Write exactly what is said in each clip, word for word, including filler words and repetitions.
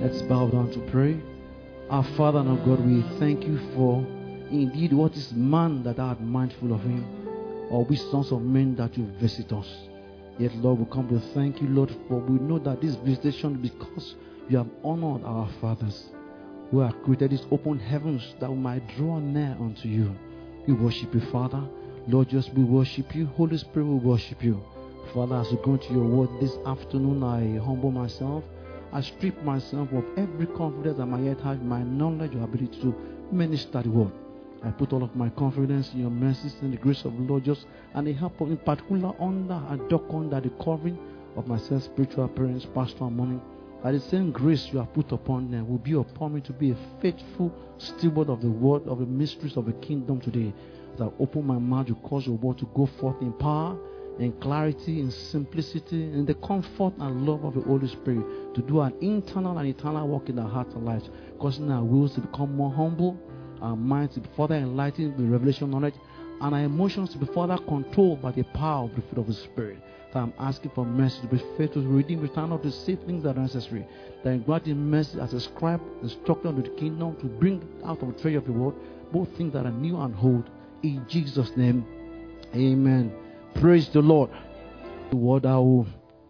Let's bow down to pray. Our Father and our God, we thank you for indeed what is man that thou art mindful of him, or we sons of men that you visit us. Yet, Lord, we come to thank you, Lord, for we know that this visitation is because you have honored our fathers who have created these open heavens that we might draw near unto you. We worship you, Father. Lord, just we worship you. Holy Spirit, we worship you. Father, as we go into your word this afternoon, I humble myself. I strip myself of every confidence I might yet have in my knowledge or ability to minister the word. I put all of my confidence in your mercies and the grace of the Lord, just and the help of, in particular, under and dock under the covering of myself, spiritual parents, pastor, and mommy. That the same grace you have put upon them will be upon me to be a faithful steward of the word, of the mysteries of the kingdom today. As I open my mouth to cause your word to go forth in power, in clarity, in simplicity, in the comfort and love of the Holy Spirit, to do an internal and eternal work in our hearts and lives, causing our wills to become more humble, our minds to be further enlightened with revelation knowledge, and our emotions to be further controlled by the power of the fruit of the Spirit. So I'm asking for mercy to be faithful, to redeem, return of the same things that are necessary. That in granting mercy as a scribe, instructor of the kingdom, to bring out of the treasure of the world both things that are new and old. In Jesus' name, amen. Praise the Lord. The word I will,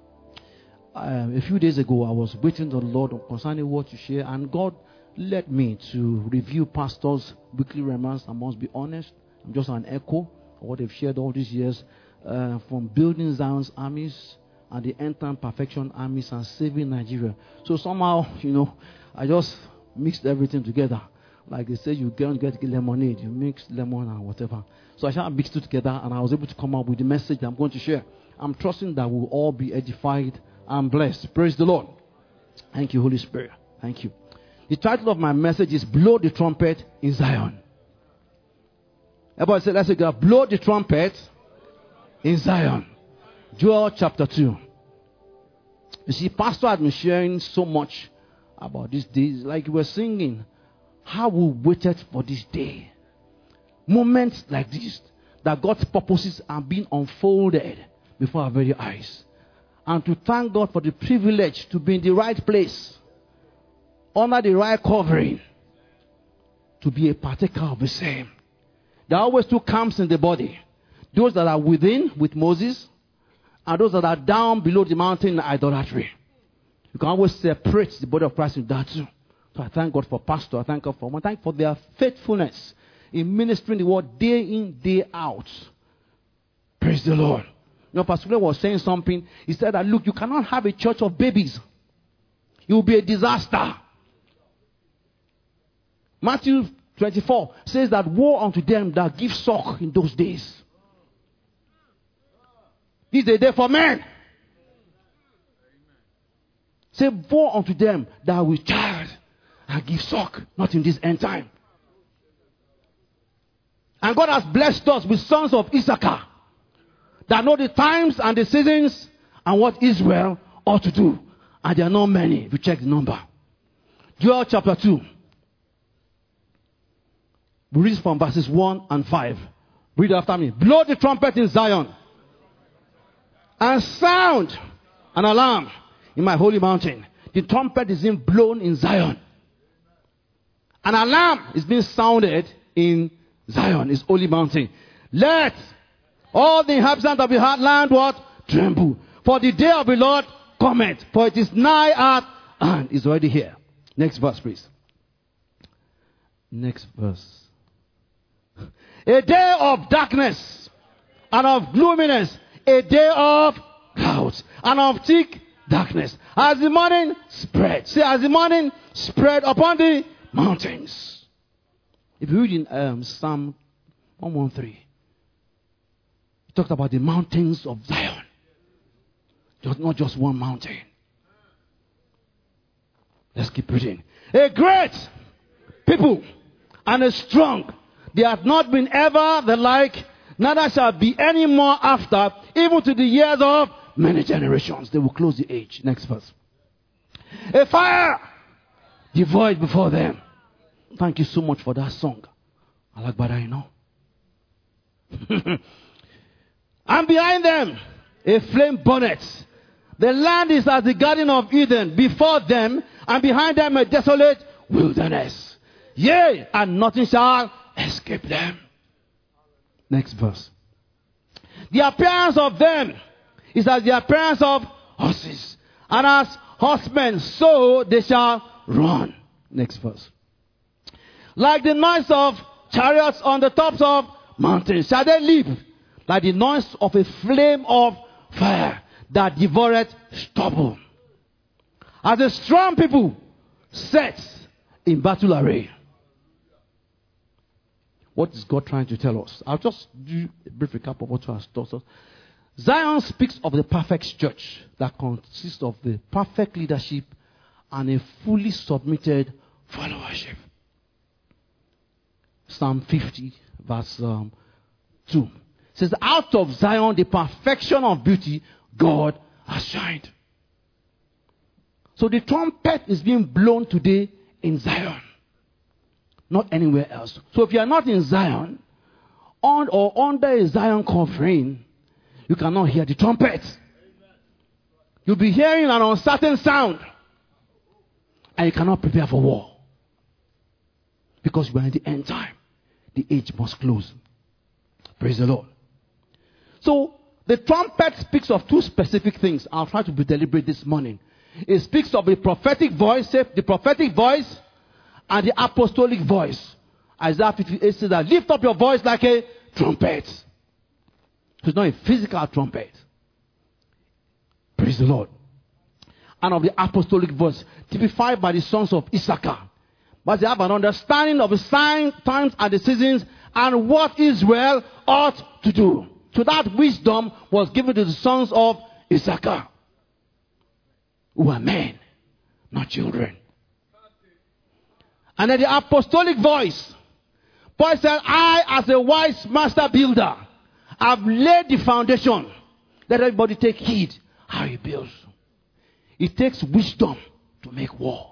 um, a few days ago, I was waiting on the Lord concerning what to share, and God led me to review pastors' weekly remarks. I must be honest, I'm just an echo of what they've shared all these years, uh, from building Zion's armies and the end-time perfection armies and saving Nigeria. So somehow, you know, I just mixed everything together. Like they say, you can't get lemonade, you mix lemon and whatever. So I shall mix it together, and I was able to come up with the message I'm going to share. I'm trusting that we'll all be edified and blessed. Praise the Lord. Thank you, Holy Spirit. Thank you. The title of my message is Blow the Trumpet in Zion. Everybody say, let's go. Blow the trumpet in Zion. Joel chapter two. You see, Pastor had been sharing so much about these days, like we were singing. How we waited for this day. Moments like this, that God's purposes are being unfolded before our very eyes. And to thank God for the privilege to be in the right place, under the right covering, to be a partaker of the same. There are always two camps in the body. Those that are within with Moses, and those that are down below the mountain in idolatry. You can always separate the body of Christ in that too. So I thank God for pastor. I thank God for I thank for their faithfulness in ministering the word day in, day out. Praise the Lord. You know, Pastor was saying something. He said that, look, you cannot have a church of babies. It will be a disaster. Matthew twenty-four says that woe unto them that give suck in those days. This is a day for men. Say, woe unto them that will child and give suck, not in this end time. And God has blessed us with sons of Issachar that know the times and the seasons and what Israel ought to do. And there are not many if you check the number. Joel chapter two. We read from verses one and five. Read after me. Blow the trumpet in Zion and sound an alarm in my holy mountain. The trumpet is being blown in Zion. An alarm is being sounded in Zion, his holy mountain. Let all the inhabitants of the land what? Tremble. For the day of the Lord cometh. For it is nigh at hand. It's already here. Next verse, please. Next verse. A day of darkness and of gloominess. A day of clouds and of thick darkness. As the morning spread. See, as the morning spread upon the mountains. If you read in um, Psalm one thirteen, it talks about the mountains of Zion. Just not just one mountain. Let's keep reading. A great people and a strong. They have not been ever the like, neither shall be any more after, even to the years of many generations. They will close the age. Next verse. A fire devoid before them. Thank you so much for that song. I like what I know. And behind them, a flame bonnet. The land is as the Garden of Eden before them, and behind them a desolate wilderness. Yea, and nothing shall escape them. Next verse. The appearance of them is as the appearance of horses, and as horsemen, so they shall run. Next verse. Like the noise of chariots on the tops of mountains shall they leap, like the noise of a flame of fire that devoureth stubble. As a strong people sets in battle array. What is God trying to tell us? I'll just do a brief recap of what has taught us. Zion speaks of the perfect church that consists of the perfect leadership and a fully submitted followership. Psalm fifty, verse um, two. Says, out of Zion, the perfection of beauty, God has shined. So the trumpet is being blown today in Zion, not anywhere else. So if you are not in Zion, on or under a Zion covering, you cannot hear the trumpet. You'll be hearing an uncertain sound, and you cannot prepare for war. Because we are in the end time. The age must close. Praise the Lord. So, the trumpet speaks of two specific things. I'll try to be deliberate this morning. It speaks of the prophetic voice, the prophetic voice, and the apostolic voice. Isaiah fifty-eight says that, lift up your voice like a trumpet. So it's not a physical trumpet. Praise the Lord. And of the apostolic voice, typified by the sons of Issachar. But they have an understanding of the signs, times, and the seasons, and what Israel ought to do. So that wisdom was given to the sons of Issachar, who are men, not children. And then the apostolic voice. Paul said, I, as a wise master builder, have laid the foundation. Let everybody take heed how he builds. It takes wisdom to make war.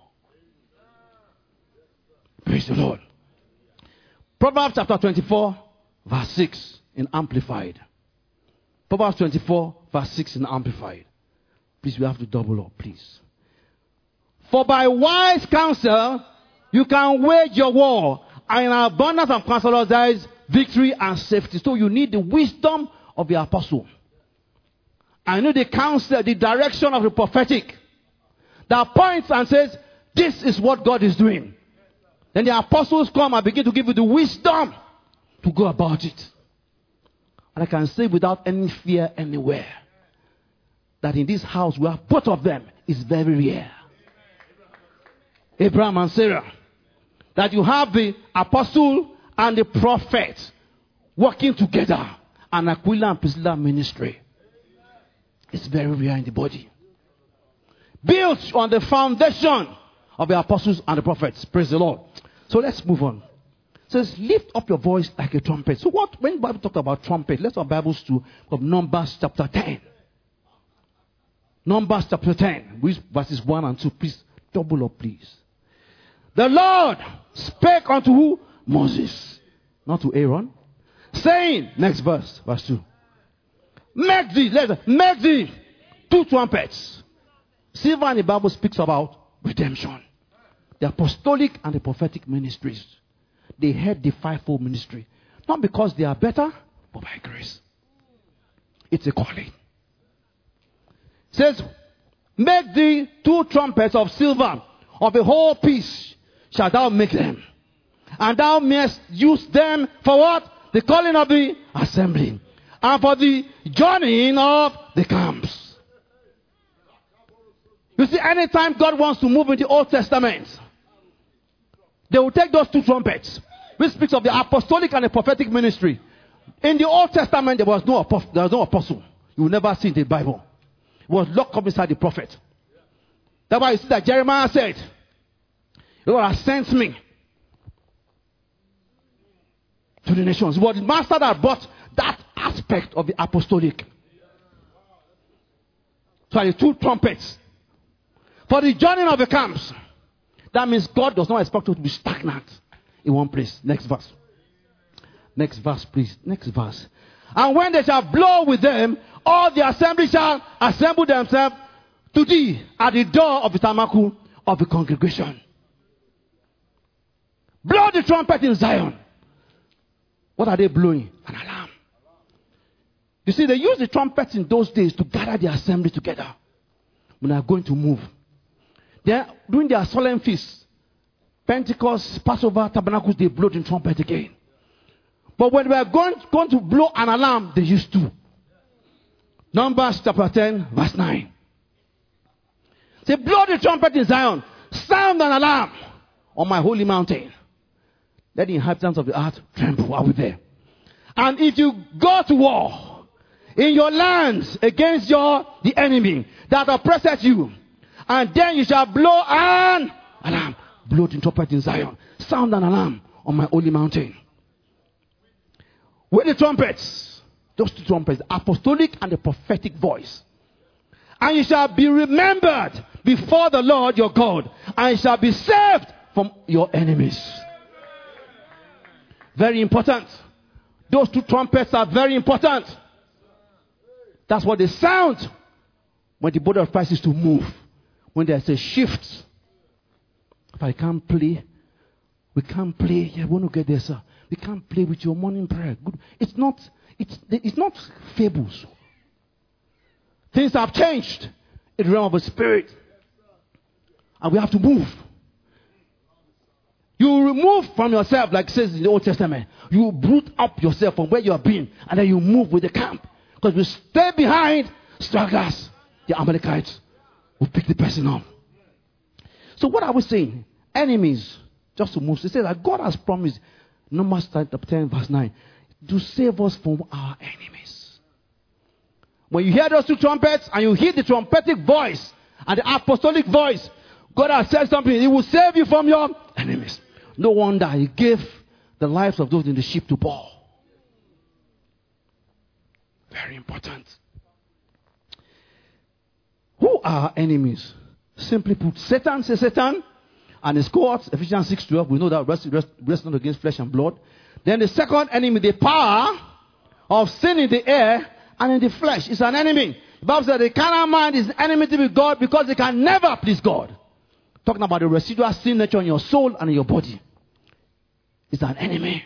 Praise the Lord. Proverbs chapter twenty-four, verse six in Amplified. Proverbs twenty-four, verse six in Amplified. Please, we have to double up, please. For by wise counsel you can wage your war, and in abundance of counselors there is victory and safety. So you need the wisdom of the apostle. I need the counsel, the direction of the prophetic, that points and says, this is what God is doing. Then the apostles come and begin to give you the wisdom to go about it. And I can say without any fear anywhere, that in this house we have both of them is very rare. Abraham and Sarah. That you have the apostle and the prophet working together. And Aquila and Priscilla ministry. It's very rare in the body. Built on the foundation of the apostles and the prophets. Praise the Lord. So let's move on. It says, lift up your voice like a trumpet. So what, when the Bible talks about trumpet, let's our Bibles to of Numbers chapter ten. Numbers chapter ten, which verses one and two. Please, double up, please. The Lord spake unto who? Moses. Not to Aaron. Saying, next verse, verse two. Make thee, let's make thee two trumpets. Silver in the Bible speaks about redemption. The apostolic and the prophetic ministries. They head the fivefold ministry. Not because they are better, but by grace. It's a calling. It says, make thee two trumpets of silver, of a whole piece shalt thou make them. And thou mayest use them for what? The calling of the assembly. And for the journeying of the camps. You see, anytime God wants to move in the Old Testament, they will take those two trumpets, which speaks of the apostolic and the prophetic ministry. In the Old Testament, there was no, there was no apostle. You will never see in the Bible. It was locked up inside the prophet. That's why you see that Jeremiah said, the Lord has sent me to the nations. It was the master that brought that aspect of the apostolic. So the two trumpets. For the journey of the camps. That means God does not expect you to be stagnant in one place. Next verse. Next verse, please. Next verse. And when they shall blow with them, all the assembly shall assemble themselves to thee at the door of the tabernacle of the congregation. Blow the trumpet in Zion. What are they blowing? An alarm. You see, they used the trumpets in those days to gather the assembly together when they are going to move. Then, during their solemn feasts, Pentecost, Passover, Tabernacles, they blow the trumpet again. But when they are going, going to blow an alarm, they used to. Numbers chapter ten, verse nine. They blow the trumpet in Zion, sound an alarm on my holy mountain. Let the inhabitants of the earth tremble. Are we there? And if you go to war in your lands against your the enemy that oppresses you, and then you shall blow an alarm. Blow the trumpet in Zion. Sound an alarm on my holy mountain. With the trumpets, those two trumpets, the apostolic and the prophetic voice. And you shall be remembered before the Lord your God, and you shall be saved from your enemies. Very important. Those two trumpets are very important. That's what they sound when the body of Christ is to move. When there's a shift. If I can't play, we can't play. Yeah, we want to get there, sir. We can't play with your morning prayer. Good. It's not, it's, it's not fables. Things have changed in the realm of the spirit. And we have to move. You remove from yourself, like it says in the Old Testament. You root up yourself from where you have been, and then you move with the camp. Because we stay behind stragglers, the Amalekites will pick the person up. So what are we saying? Enemies, just to move. They say that God has promised, Numbers chapter ten, verse nine, to save us from our enemies. When you hear those two trumpets, and you hear the trumpetic voice and the apostolic voice, God has said something. He will save you from your enemies. No wonder he gave the lives of those in the ship to Paul. Very important. Who are our enemies? Simply put, Satan, say Satan, and his cohorts, Ephesians six twelve, we know that rest, rest, rest not against flesh and blood. Then the second enemy, the power of sin in the air and in the flesh, is an enemy. The Bible says the carnal mind is enmity with God because it can never please God. Talking about the residual sin nature in your soul and in your body. It's an enemy.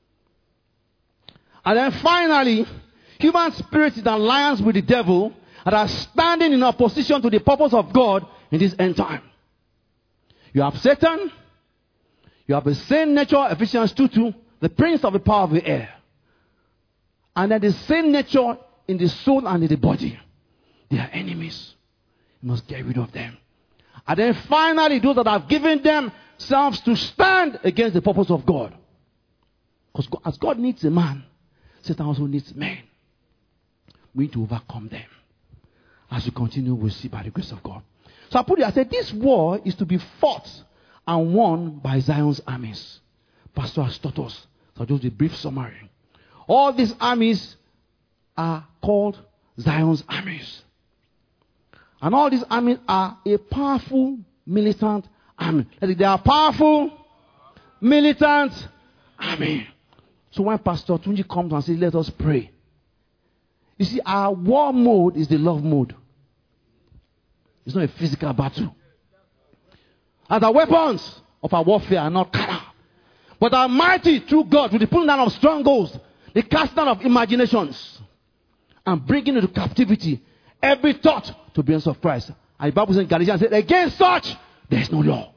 And then finally, human spirit is in alliance with the devil and are standing in opposition to the purpose of God in this end time. You have Satan. You have the same nature, Ephesians two two, the prince of the power of the air. And then the same nature in the soul and in the body. They are enemies. You must get rid of them. And then finally, those that have given themselves to stand against the purpose of God. Because as God needs a man, Satan also needs men. We need to overcome them. As we continue, we'll see by the grace of God. So I put it, I said, this war is to be fought and won by Zion's armies. Pastor has taught us. So just a brief summary. All these armies are called Zion's armies. And all these armies are a powerful militant army. They are powerful militant army. So when Pastor Tunji comes and says, let us pray. You see, our war mode is the love mode. It's not a physical battle. And the weapons of our warfare are not carnal, but are mighty through God with the pulling down of strongholds, the casting down of imaginations, and bringing into captivity every thought to the obedience of Christ. And the Bible says in Galatians, against such, there is no law.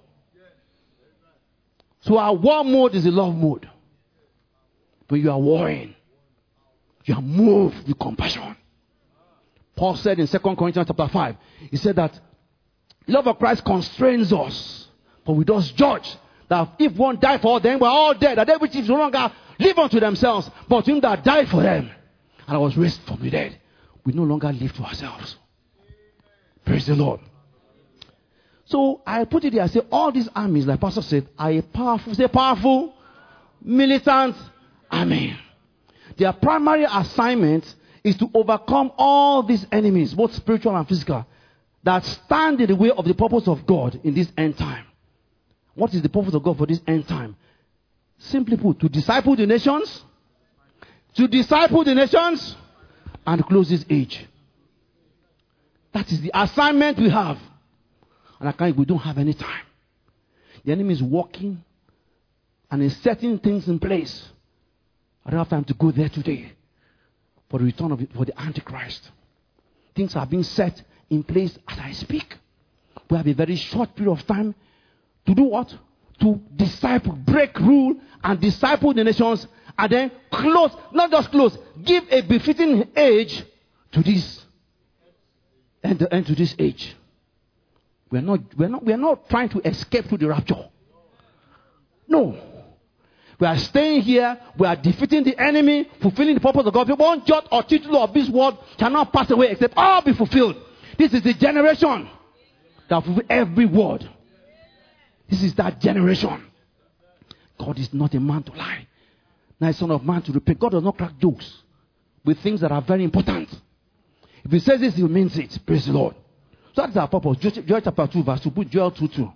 So our war mode is the love mode. When you are warring, you are moved with compassion. Paul said in Second Corinthians chapter five, he said that love of Christ constrains us. For we does judge that if one died for them, we're all dead. That they which no longer live unto themselves, but him that died for them and I was raised from the dead, we no longer live to ourselves. Praise the Lord. So I put it there, I say all these armies, like Pastor said, are a powerful, say powerful, militant army. Their primary assignment is to overcome all these enemies, both spiritual and physical, that stand in the way of the purpose of God in this end time. What is the purpose of God for this end time? Simply put, to disciple the nations, to disciple the nations, and close this age. That is the assignment we have. And I can't, we don't have any time. The enemy is working and is setting things in place. I don't have time to go there today for the return of it, for the Antichrist. Things are being set in place as I speak. We have a very short period of time to do what? To disciple, break rule and disciple the nations, and then close, not just close, give a befitting age to this and, the, and to this age. We are not, we are not, we are not trying to escape to the rapture. No. We are staying here. We are defeating the enemy, fulfilling the purpose of God. One jot or tittle of this world cannot pass away except all be fulfilled. This is the generation that fulfills every word. This is that generation. God is not a man to lie. Neither son of man to repent. God does not crack jokes with things that are very important. If he says this, he means it. Praise the Lord. So that's our purpose. Joel chapter two, verse two. Put Joel two two.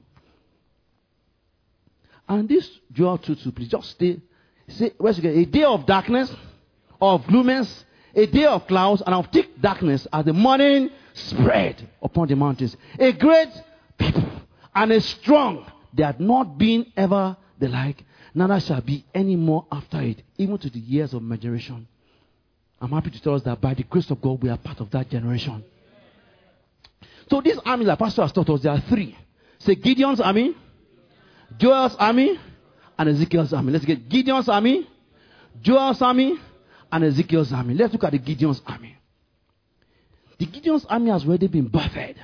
And this Joel two two, please just stay. Say, where's again? A day of darkness, of gloominess, a day of clouds, and of thick darkness as the morning spread upon the mountains. A great people and a strong. They had not been ever the like, neither shall be any more after it, even to the years of my generation. I'm happy to tell us that by the grace of God, we are part of that generation. So these armies that Pastor has taught us, there are three. Say Gideon's army, Joel's army, and Ezekiel's army. Let's get Gideon's army, Joel's army, and Ezekiel's army. Let's look at the Gideon's army. The Gideon's army has already been birthed.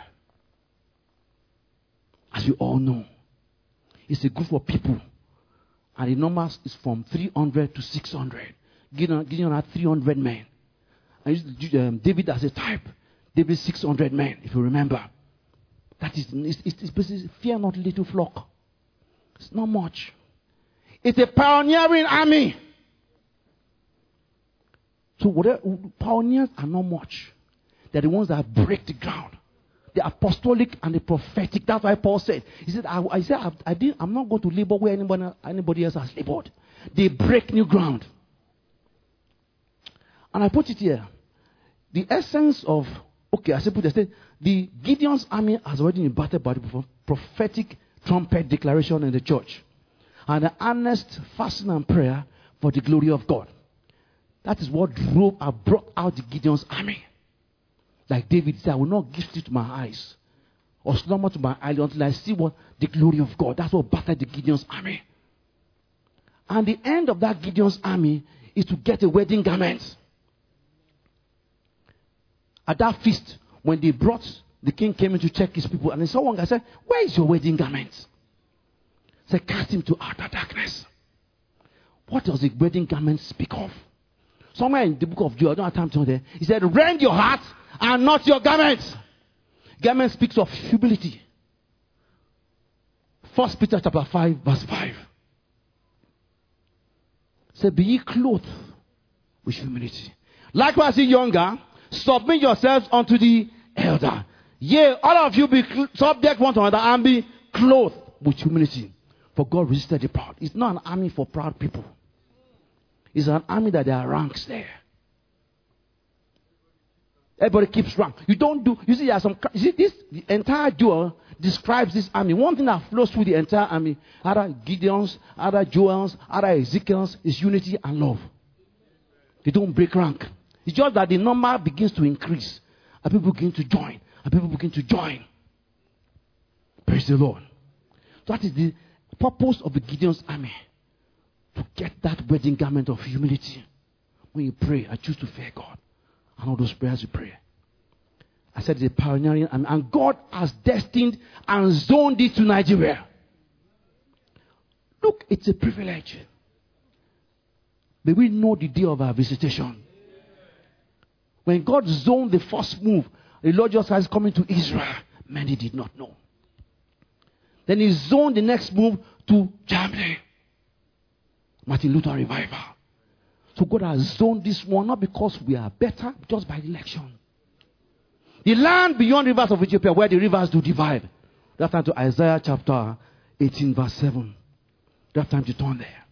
As you all know. It's a group of people. And the numbers is from three hundred to six hundred. Gideon, Gideon had three hundred men. And used um, David as a type. David six hundred men, if you remember. That is, it's, it's, it's basically, fear not little flock. It's not much. It's a pioneering army. So whatever, pioneers are not much. They're the ones that break the ground. The apostolic and the prophetic. That's why Paul said. He said, I, I said, I, I didn't, I'm not going to labor where anybody, anybody else has labored. They break new ground. And I put it here. The essence of, okay, I said, put it, the Gideon's army has already been battered by the prophetic trumpet declaration in the church. And the earnest fasting and prayer for the glory of God. That is what drove and brought out the Gideon's army. Like David said, I will not give sleep to my eyes or slumber to my eyes until I see what the glory of God. That's what battered the Gideon's army. And the end of that Gideon's army is to get a wedding garment. At that feast, when they brought, the king came in to check his people, and they saw one guy said, where is your wedding garment? He said, cast him to outer darkness. What does the wedding garment speak of? Somewhere in the book of Joel, I don't have time to go there. He said, rend your heart and not your garments. Garment speaks of humility. First Peter chapter five, verse five. Say, be ye clothed with humility. Likewise, ye younger, submit yourselves unto the elder. Yea, all of you be cl- subject one to another and be clothed with humility. For God resisted the proud. It's not an army for proud people. It's an army that there are ranks there. Everybody keeps rank. You don't do, you see, there are some, you see, this, the entire Joel describes this army. One thing that flows through the entire army, other Gideon's, other Joel's, other Ezekiel's, is unity and love. They don't break rank. It's just that the number begins to increase. And people begin to join. And people begin to join. Praise the Lord. That is the purpose of the Gideon's army. To get that wedding garment of humility. When you pray, I choose to fear God. And all those prayers you pray. I said the pioneering army. And God has destined and zoned it to Nigeria. Look, it's a privilege. May we know the day of our visitation. When God zoned the first move, the Lord Jesus Christ coming to Israel, many did not know. Then he zoned the next move to Germany. Martin Luther revival. So God has zoned this one not because we are better, just by election. The land beyond rivers of Ethiopia, where the rivers do divide. That's time to Isaiah chapter eighteen, verse seven. That's time to turn there.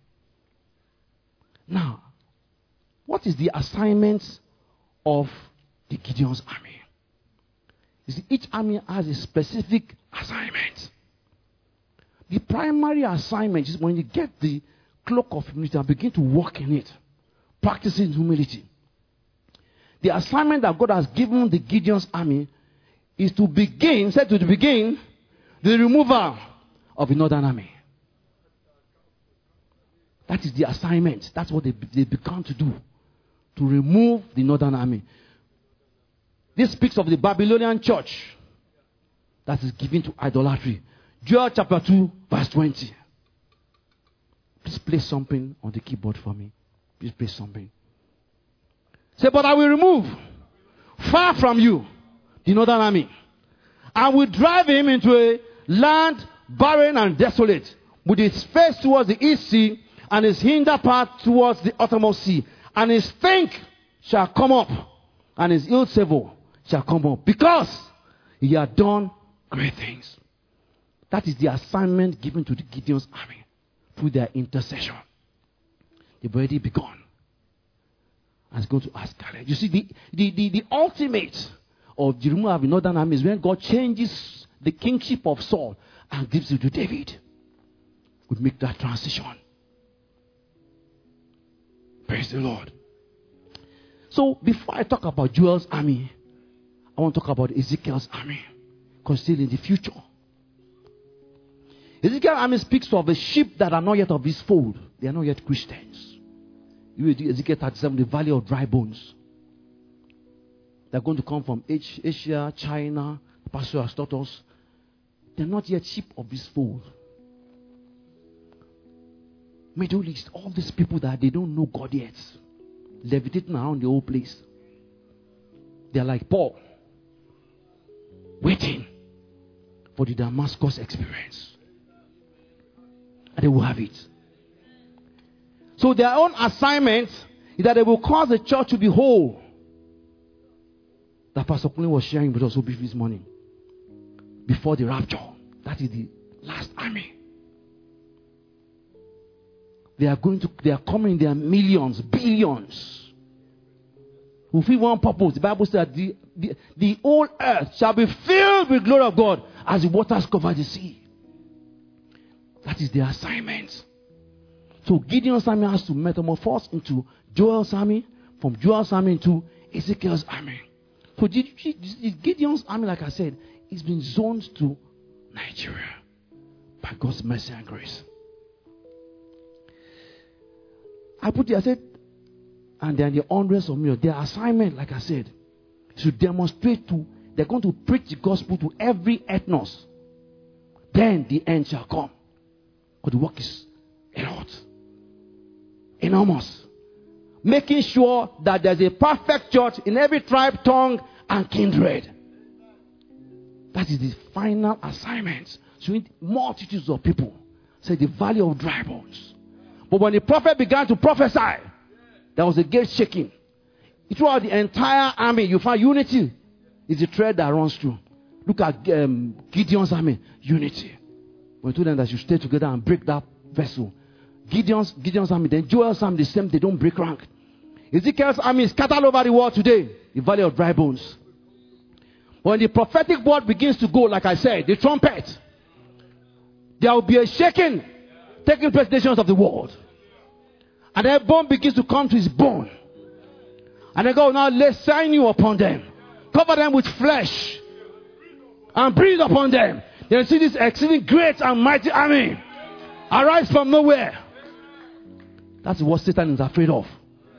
Now, what is the assignment of the Gideon's army? You see, each army has a specific assignment. The primary assignment is when you get the cloak of humility and begin to walk in it, practicing humility. The assignment that God has given the Gideon's army is to begin, said to begin, the removal of the northern army. That is the assignment. That's what they, they began to do. To remove the northern army. This speaks of the Babylonian church that is given to idolatry. Joel chapter two, verse twenty. Please play something on the keyboard for me. Please play something. Say, but I will remove far from you the northern army. I will drive him into a land barren and desolate, with its face towards the east sea, and his hinder part towards the uttermost sea. And his stink shall come up, and his ill savour shall come up, because he had done great things. That is the assignment given to the Gideon's army through their intercession. They've already begun. And it's going to ask Caleb. You see, the, the, the, the ultimate of the removal of the northern army is when God changes the kingship of Saul and gives it to David. Would make that transition. Praise the Lord. So, before I talk about Joel's army, I want to talk about Ezekiel's army. Because still in the future. Ezekiel's army speaks of the sheep that are not yet of his fold. They are not yet Christians. You read Ezekiel thirty-seven, the valley of dry bones. They're going to come from Asia, China. The pastor has taught us. They're not yet sheep of his fold. Middle East, all these people that they don't know God yet, levitating around the whole place. They're like Paul, waiting for the Damascus experience. And they will have it. So their own assignment is that they will cause the church to be whole. That Pastor Colin was sharing with us so briefly this morning. Before the rapture. That is the last army. They are going to, they are coming, they are millions, billions. Who feel one purpose. The Bible says that the, the, the whole earth shall be filled with glory of God as the waters cover the sea. That is their assignment. So Gideon's army has to metamorphose into Joel's army, from Joel's army into Ezekiel's army. So Gideon's army, like I said, is being zoned to Nigeria by God's mercy and grace. I put it, I said, and then the hundreds of millions, their assignment, like I said, is to demonstrate to, they're going to preach the gospel to every ethnos. Then the end shall come. But the work is a lot. Enormous. Making sure that there's a perfect church in every tribe, tongue, and kindred. That is the final assignment. So we need multitudes of people. Say the valley of dry bones. But when the prophet began to prophesy, there was a gate shaking. Throughout the entire army, you find unity is the thread that runs through. Look at um, Gideon's army. Unity. We told them that you stay together and break that vessel. Gideon's, Gideon's army, then Joel's army, the same, they don't break rank. Ezekiel's army is scattered over the world today. The valley of dry bones. When the prophetic word begins to go, like I said, the trumpet, there will be a shaking taking place in nations of the world. And then bone begins to come to his bone. And then God will now lay sinew upon them. Cover them with flesh. And breathe upon them. Then see this exceeding great and mighty army arise from nowhere. That's what Satan is afraid of.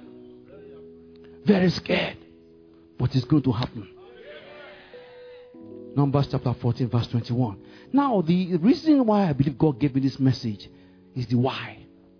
Very scared. But it's going to happen. Numbers chapter fourteen, verse twenty-one. Now, the reason why I believe God gave me this message is the why.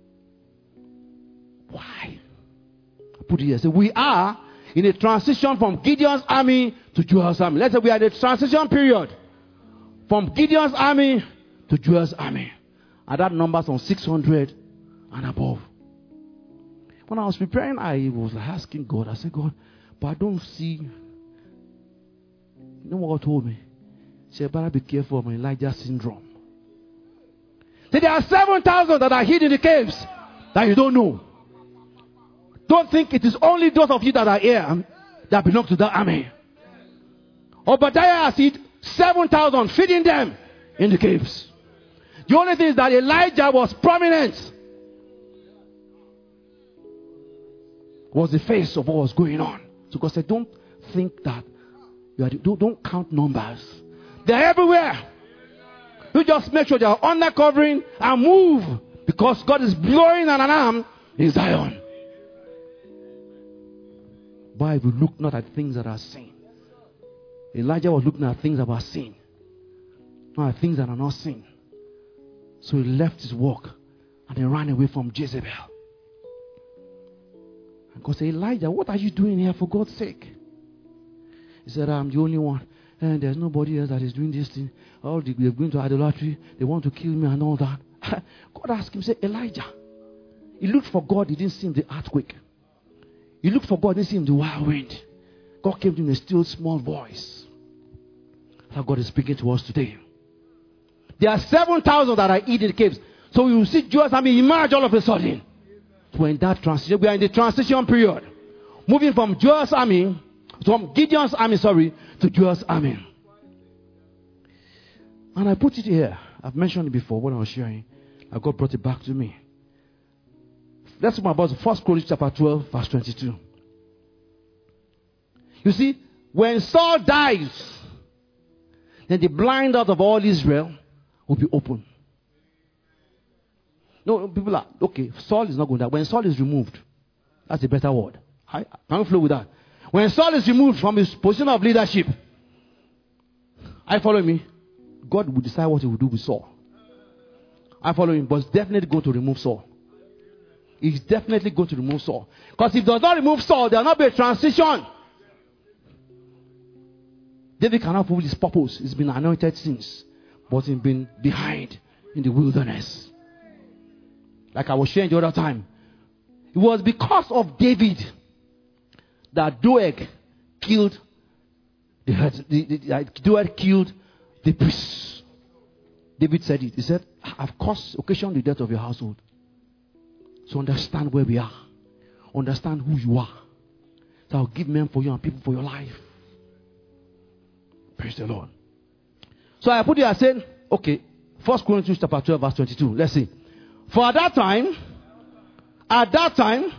Why? I put it here. So we are in a transition from Gideon's army to Joel's army. Let's say we are in a transition period from Gideon's army to Joel's army. And that number's on six hundred and above. When I was preparing, I was asking God, I said, God, but I don't see. You know what God told me? He said, better be careful of my Elijah syndrome. See, there are seven thousand that are hid in the caves that you don't know. Don't think it is only those of you that are here that belong to that army. Obadiah has hit seven thousand, feeding them in the caves. The only thing is that Elijah was prominent. Was the face of what was going on. So God said, don't think that you are, don't, don't count numbers. They're everywhere. You just make sure they are under covering and move, because God is blowing an alarm in Zion. But if you look not at things that are seen. Elijah was looking at things that were seen, not at things that are not seen. So he left his work and he ran away from Jezebel. And God said, Elijah, what are you doing here, for God's sake? He said, I'm the only one. And there's nobody else that is doing this thing. All the, they're going to idolatry. They want to kill me and all that. God asked him, say, Elijah. He looked for God. He didn't see him the earthquake. He looked for God. He didn't see him the wild wind. God came to him in a still small voice. That's how God is speaking to us today. There are seven thousand that are eating the caves. So you see Joshua army emerge all of a sudden. So in that transition, we are in the transition period. Moving from Joshua's army, from Gideon's army, sorry, to Joshua's army. And I put it here. I've mentioned it before when I was sharing. And God brought it back to me. Let's talk about First Chronicles chapter twelve, verse twenty-two. You see, when Saul dies, then the blind eyes of all Israel will be open. No, people are, okay, Saul is not going to die. When Saul is removed, that's a better word. I can't flow with that. When Saul is removed from his position of leadership, I follow me, God will decide what he will do with Saul. I follow him, but he's definitely going to remove Saul. He's definitely going to remove Saul. Because if he does not remove Saul, there will not be a transition. David cannot fulfill his purpose. He's been anointed since, but he's been behind in the wilderness. Like I was sharing the other time. It was because of David that Doeg killed the, the, the, the Doeg killed the priests. David said it. He said, I've caused occasioned the death of your household. So understand where we are. Understand who you are. So I'll give men for you and people for your life. Praise the Lord. So I put it, I said, okay, First Chronicles chapter twelve, verse twenty-two. Let's see. For at that time, at that time,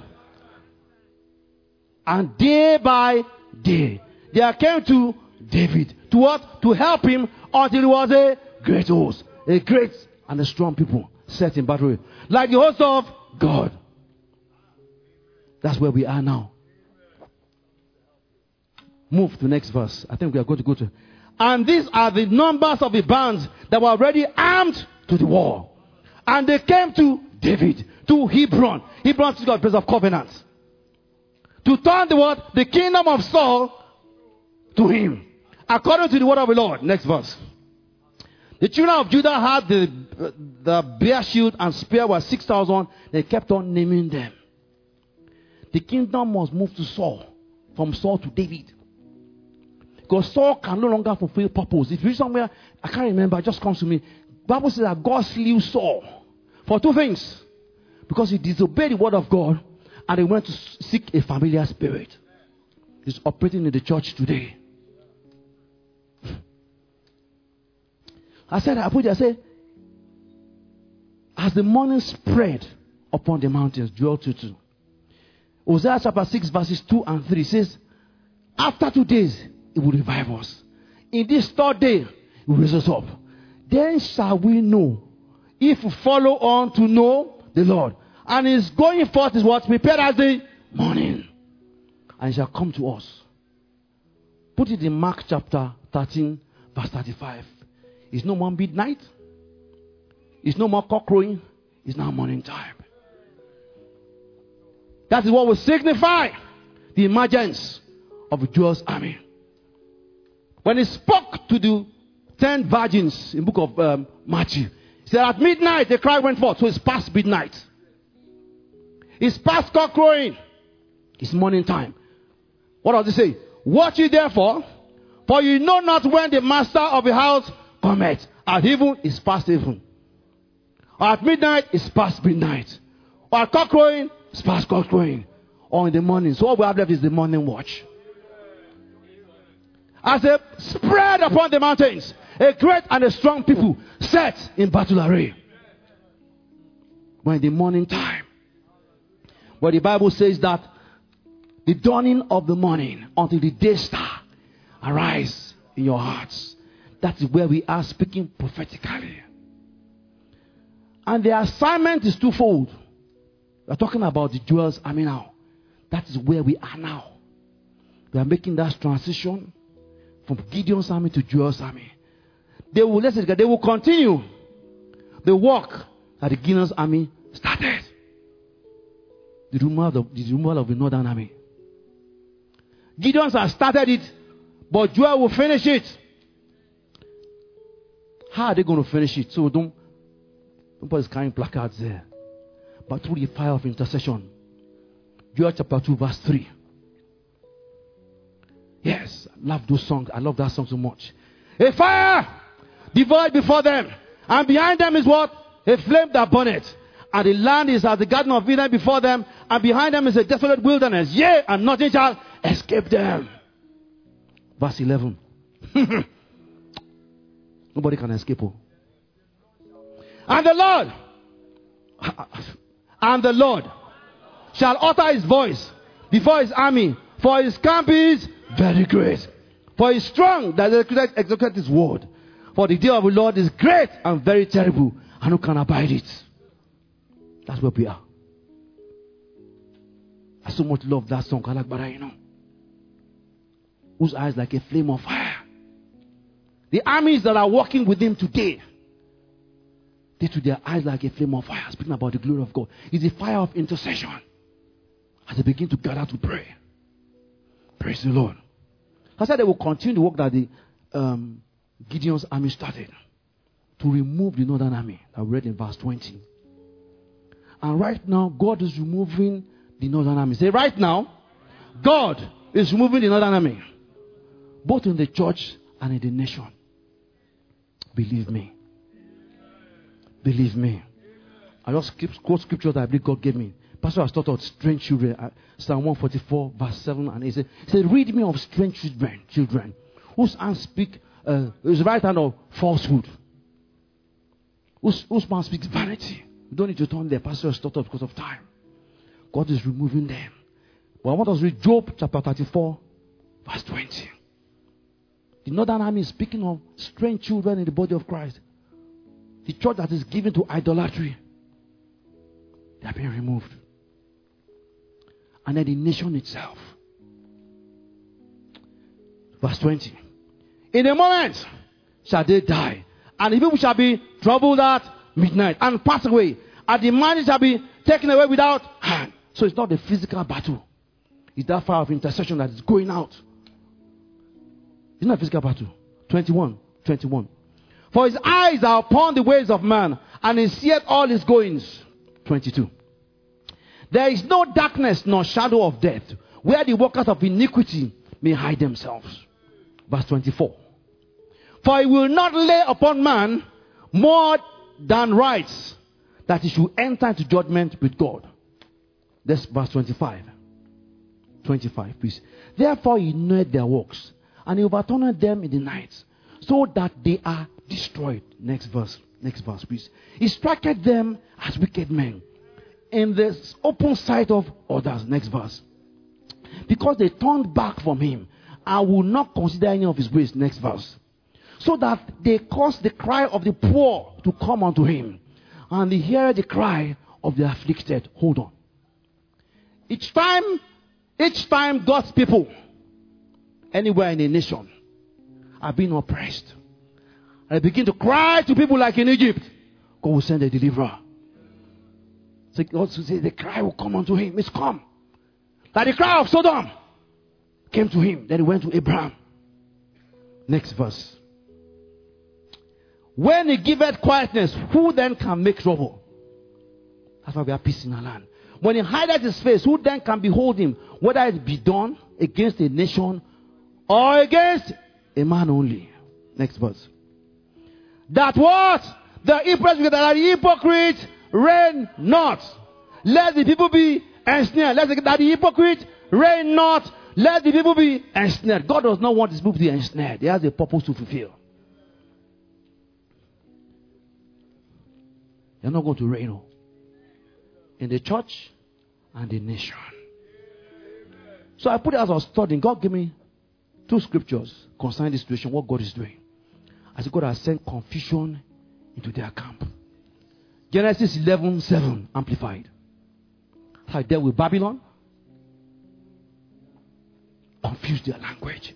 and day by day, there came to David. To what? To help him until he was a great host. A great and a strong people set in battle. Like the host of God. That's where we are now. Move to the next verse. I think we are going to go to. And these are the numbers of the bands that were already armed to the war. And they came to David, to Hebron. Hebron is God's place of covenant. To turn the what? The kingdom of Saul to him. According to the word of the Lord. Next verse. The children of Judah had the, the bear shield and spear were six thousand. They kept on naming them. The kingdom must move to Saul. From Saul to David. Because Saul can no longer fulfill purpose. If you read somewhere, I can't remember, it just comes to me. The Bible says that God slew Saul for two things. Because he disobeyed the word of God and he went to seek a familiar spirit. He's operating in the church today. I said, I put it, I said, as the morning spread upon the mountains, Joel two two. Hosea chapter six, verses two and three says, after two days, it will revive us. In this third day, it will raise us up. Then shall we know, if we follow on to know the Lord. And his going forth is what? Prepared as the morning. And it shall come to us. Put it in Mark chapter thirteen, verse thirty-five. It's no more midnight. It's no more cock crowing. It's now morning time. That is what will signify the emergence of Joel's army. When he spoke to the ten virgins in the book of um, Matthew, he said at midnight the cry went forth. So it's past midnight. It's past cock crowing. It's morning time. What does it say? Watch ye therefore, for you know not when the master of the house cometh. At even is past even. Or at midnight is past midnight. Or at cock crowing is past cock crowing. Or in the morning. So all we have left is the morning watch. as a spread upon the mountains, a great and a strong people set in battle array. When in the morning time, where the Bible says that the dawning of the morning until the day star arise in your hearts. That is where we are speaking prophetically. And the assignment is twofold. We are talking about the jewels army now. That is where we are now. We are making that transition from Gideon's army to Joel's army. They will, let's say, they will continue the work that the Gideon's army started. The removal of the, the removal of the northern army. Gideon's has started it, but Joel will finish it. How are they going to finish it? So don't, don't put carrying placards there. But through the fire of intercession. Joel chapter two, verse three. Yes, I love those songs. I love that song so much. A fire devoured before them, and behind them is what? A flame that burneth. And the land is as the garden of Eden before them, and behind them is a desolate wilderness. Yea, and nothing shall escape them. Verse eleven. Nobody can escape. Oh. And the Lord, and the Lord shall utter his voice before his army, for his camp is very great. For he is strong that executeth his word. For the day of the Lord is great and very terrible, and who can abide it? That's where we are. I so much love that song, Kalagbara, you know. Whose eyes like a flame of fire. The armies that are walking with him today, they to their eyes like a flame of fire, speaking about the glory of God. It's a fire of intercession. As they begin to gather to pray. Praise the Lord. I said they will continue the work that the um, Gideon's army started. To remove the northern army that we read in verse twenty. And right now, God is removing the northern army. Say, right now, God is removing the northern army. Both in the church and in the nation. Believe me. Believe me. I just quote scripture that I believe God gave me. Pastor has taught us strange children. Uh, Psalm one forty-four, verse seven and eight. He said, he said, read me of strange children, children whose hands speak, uh, whose right hand of falsehood. Whose, whose mouth speaks vanity. You don't need to turn there. Pastor has taught us because of time. God is removing them. But I want us to read Job chapter thirty-four, verse twenty. The northern army is speaking of strange children in the body of Christ. The church that is given to idolatry. They are being removed. And then the nation itself. Verse twenty. In a moment shall they die. And the people shall be troubled at midnight and pass away. And the man shall be taken away without hand. So it's not a physical battle. It's that fire of intercession that is going out. It's not a physical battle. twenty-one. twenty-one. For his eyes are upon the ways of man, and he seeth all his goings. twenty-two. There is no darkness nor shadow of death, where the workers of iniquity may hide themselves. Verse twenty-four. For he will not lay upon man more than rights, that he should enter into judgment with God. That's verse twenty-five. twenty-five, please. Therefore he knoweth their works, and he overturneth them in the night, so that they are destroyed. Next verse. Next verse, please. He striketh them as wicked men in the open sight of others. Next verse. Because they turned back from him, I will not consider any of his ways. Next verse. So that they cause the cry of the poor to come unto him, and he heareth the cry of the afflicted. Hold on. Each time, each time God's people, anywhere in a nation, are being oppressed, and they begin to cry to people like in Egypt, God will send a deliverer. So God will say, the cry will come unto him. It's come. Like the cry of Sodom came to him. Then he went to Abraham. Next verse. When he giveth quietness, who then can make trouble? That's why we have peace in our land. When he hideth his face, who then can behold him? Whether it be done against a nation or against a man only. Next verse. That what? The hypocrites, that the hypocrite reign not. Let the people be ensnared. Let the, that the hypocrite reign not, Let the people be ensnared. God does not want his people to be ensnared. He has a purpose to fulfill. You're not going to reign in the church and the nation. So I put it as I was studying. God gave me two scriptures concerning the situation, what God is doing. I said, God has sent confusion into their camp. Genesis eleven seven, amplified. How I dealt with Babylon. Confused their language.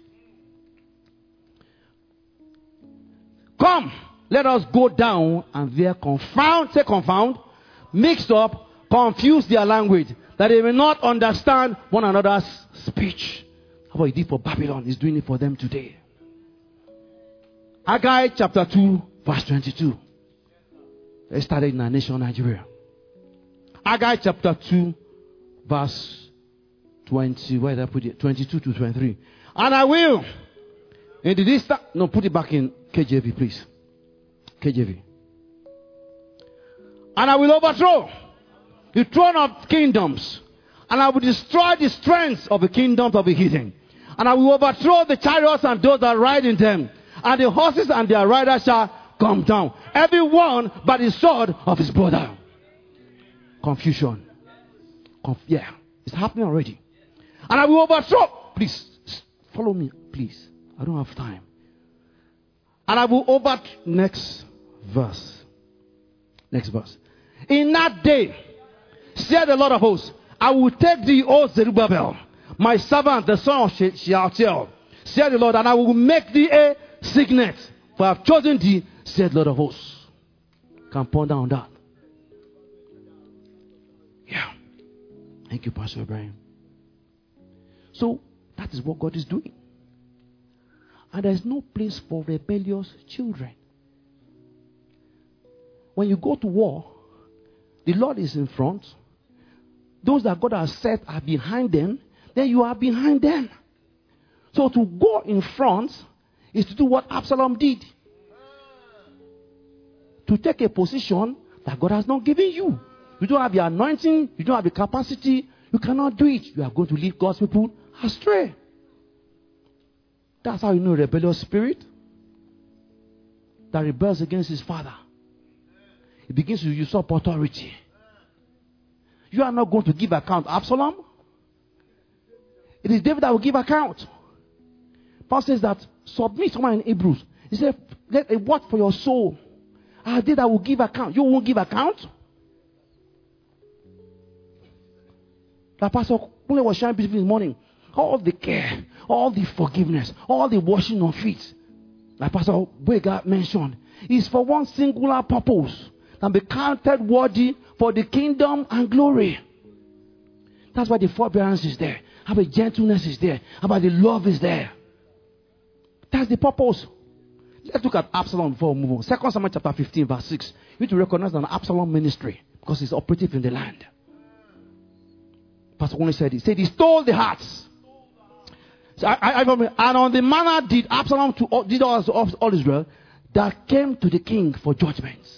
Come, let us go down and there confound, say confound, mix up, confuse their language, that they may not understand one another's speech. How what he did for Babylon, he's doing it for them today. Haggai chapter two, verse twenty-two. They started in our nation, Nigeria. Haggai chapter two, verse twenty. Where did I put it? twenty-two to twenty-three. And I will. And did this start? No, put it back in K J V, please. K J V. And I will overthrow the throne of kingdoms, and I will destroy the strength of the kingdoms of the heathen. And I will overthrow the chariots and those that ride in them, and the horses and their riders shall come down, every one by the sword of his brother. Confusion. Conf- yeah, it's happening already. And I will overthrow. Please, follow me, please. I don't have time. And I will over... Next verse. Next verse. In that day, said the Lord of hosts, I will take thee, O Zerubbabel, my servant, the son of Shealtiel, said the Lord, and I will make thee a signet, for I have chosen thee, said the Lord of hosts. Can ponder on that. Yeah. Thank you, Pastor Ibrahim. So, that is what God is doing. And there is no place for rebellious children. When you go to war, the Lord is in front. Those that God has set are behind them. Then you are behind them. So to go in front is to do what Absalom did. To take a position that God has not given you. You don't have the anointing. You don't have the capacity. You cannot do it. You are going to lead God's people astray. That's how you know a rebellious spirit that rebels against his father. He begins to usurp authority. You are not going to give account. Absalom, it is David that will give account. Paul says that submit, someone in Hebrews. He said, let a word for your soul. I did that will give account. You won't give account? That Pastor Kule was sharing beautifully this morning. All the care, all the forgiveness, all the washing of feet, like Pastor Bega mentioned, is for one singular purpose, and be counted worthy for the kingdom and glory. That's why the forbearance is there. How about gentleness is there. How about the love is there. That's the purpose. Let's look at Absalom before we move on. Second Samuel chapter fifteen, verse six. You need to recognize an Absalom ministry because he's operative in the land. Pastor only said he said he stole the hearts. So I, I, I, and on the manner did Absalom to all, did all, all Israel that came to the king for judgments.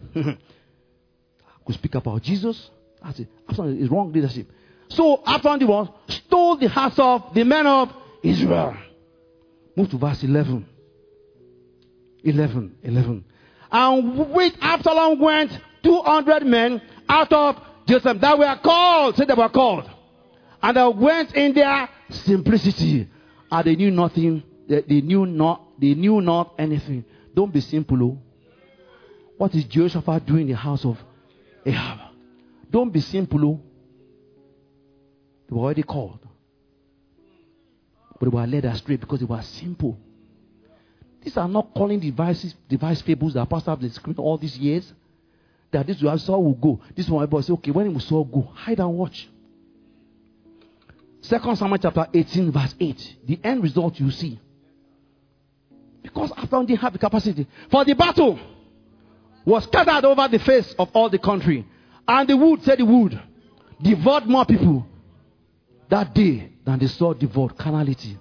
Could speak about Jesus. That's it. Absalom is wrong leadership. So Absalom the one stole the hearts of the men of Israel. Move to verse eleven. Eleven. Eleven. And with Absalom went two hundred men out of Jerusalem that were called. Say they were called. And they went in their simplicity. And they knew nothing. They, they knew not. They knew not anything. Don't be simple. Oh. What is Jehoshaphat doing in the house of Ahab? Don't be simple. Oh. They were already called. But they were led astray because they were simple. These are not calling devices, device fables that Pastor have been screaming all these years. That this one Saul will go. This one will say, okay, when he Saul go, hide and watch. Second Samuel chapter eighteen, verse eight. The end result you see. Because Absalom didn't have the capacity. For the battle was scattered over the face of all the country. And the wood, said the wood, devoured more people that day than the sword devoured carnality.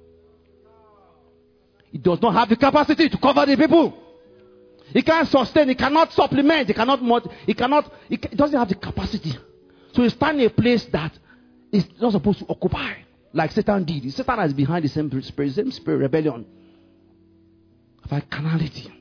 It does not have the capacity to cover the people. It can't sustain, it cannot supplement, it cannot mod, it cannot, it doesn't have the capacity. So it's standing in a place that it's not supposed to occupy. like Satan did. Satan is behind the same spirit, same spirit, rebellion. Like carnality.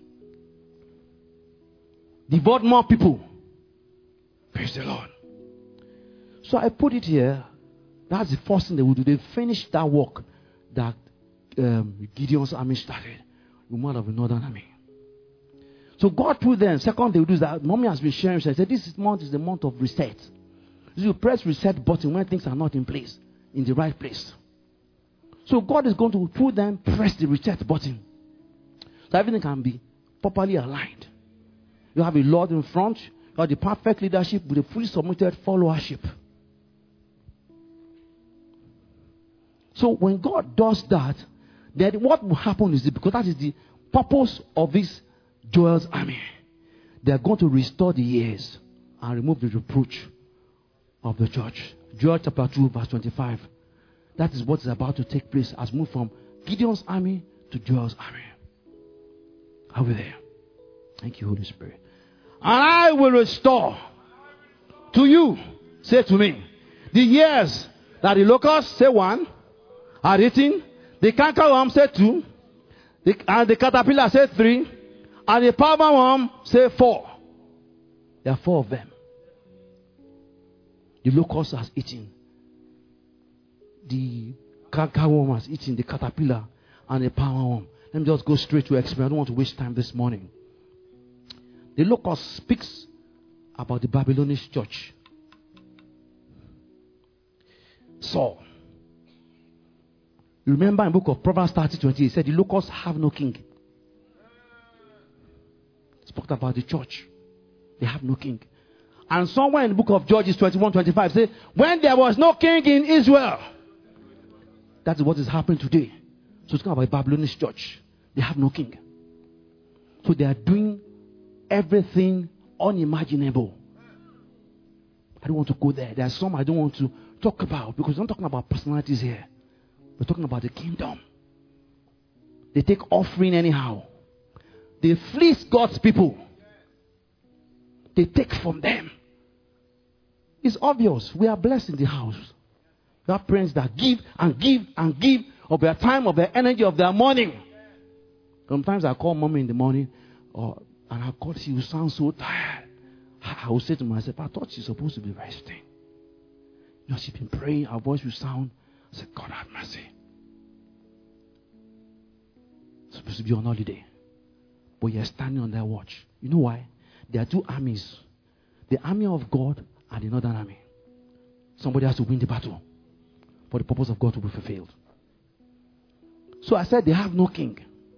Devote more people. Praise the Lord. So I put it here. That's the first thing they would do. They finished that work that um, Gideon's army started. The woman of the northern army. So God put them. Second, they would do that. Mommy has been sharing. She said, this month is the month of reset. So you press reset button when things are not in place, in the right place. So God is going to put them, press the reset button. So everything can be properly aligned. You have a Lord in front. You have the perfect leadership with a fully submitted followership. So when God does that, then what will happen is, because that is the purpose of this Joel's army. They are going to restore the years and remove the reproach of the church. Joel chapter two verse twenty-five. That is what is about to take place as move from Gideon's army to Joel's army. Are we there? Thank you, Holy Spirit. And I will restore to you, say to me, the years that the locusts, say one, are eating, the cankerworm, say two, the, and the caterpillar, say three, and the palmer worm, say four. There are four of them. The locust has eaten. The cankerworm has eaten the caterpillar and the palmer worm. Let me just go straight to explain. I don't want to waste time this morning. The locust speaks about the Babylonian church. Saul. You remember in the book of Proverbs thirty twenty, it said the locusts have no king. It spoke about the church. They have no king. And somewhere in the book of Judges twenty-one twenty-five says, when there was no king in Israel. That is what is happening today. So it's talking about the Babylonian church. They have no king. So they are doing everything unimaginable. I don't want to go there. There are some I don't want to talk about because I'm talking about personalities here. We're talking about the kingdom. They take offering anyhow. They fleece God's people. They take from them. It's obvious. We are blessed in the house. We have parents that give and give and give of their time, of their energy, of their money. Sometimes I call mommy in the morning, or, and I call, she will sound so tired. I will say to myself, I thought she's supposed to be resting. You know, she's been praying, her voice will sound. I said, God have mercy. It's supposed to be on holiday. But you're standing on their watch. You know why? There are two armies. The army of God and the northern army. Somebody has to win the battle for the purpose of God to be fulfilled. So I said they have no king.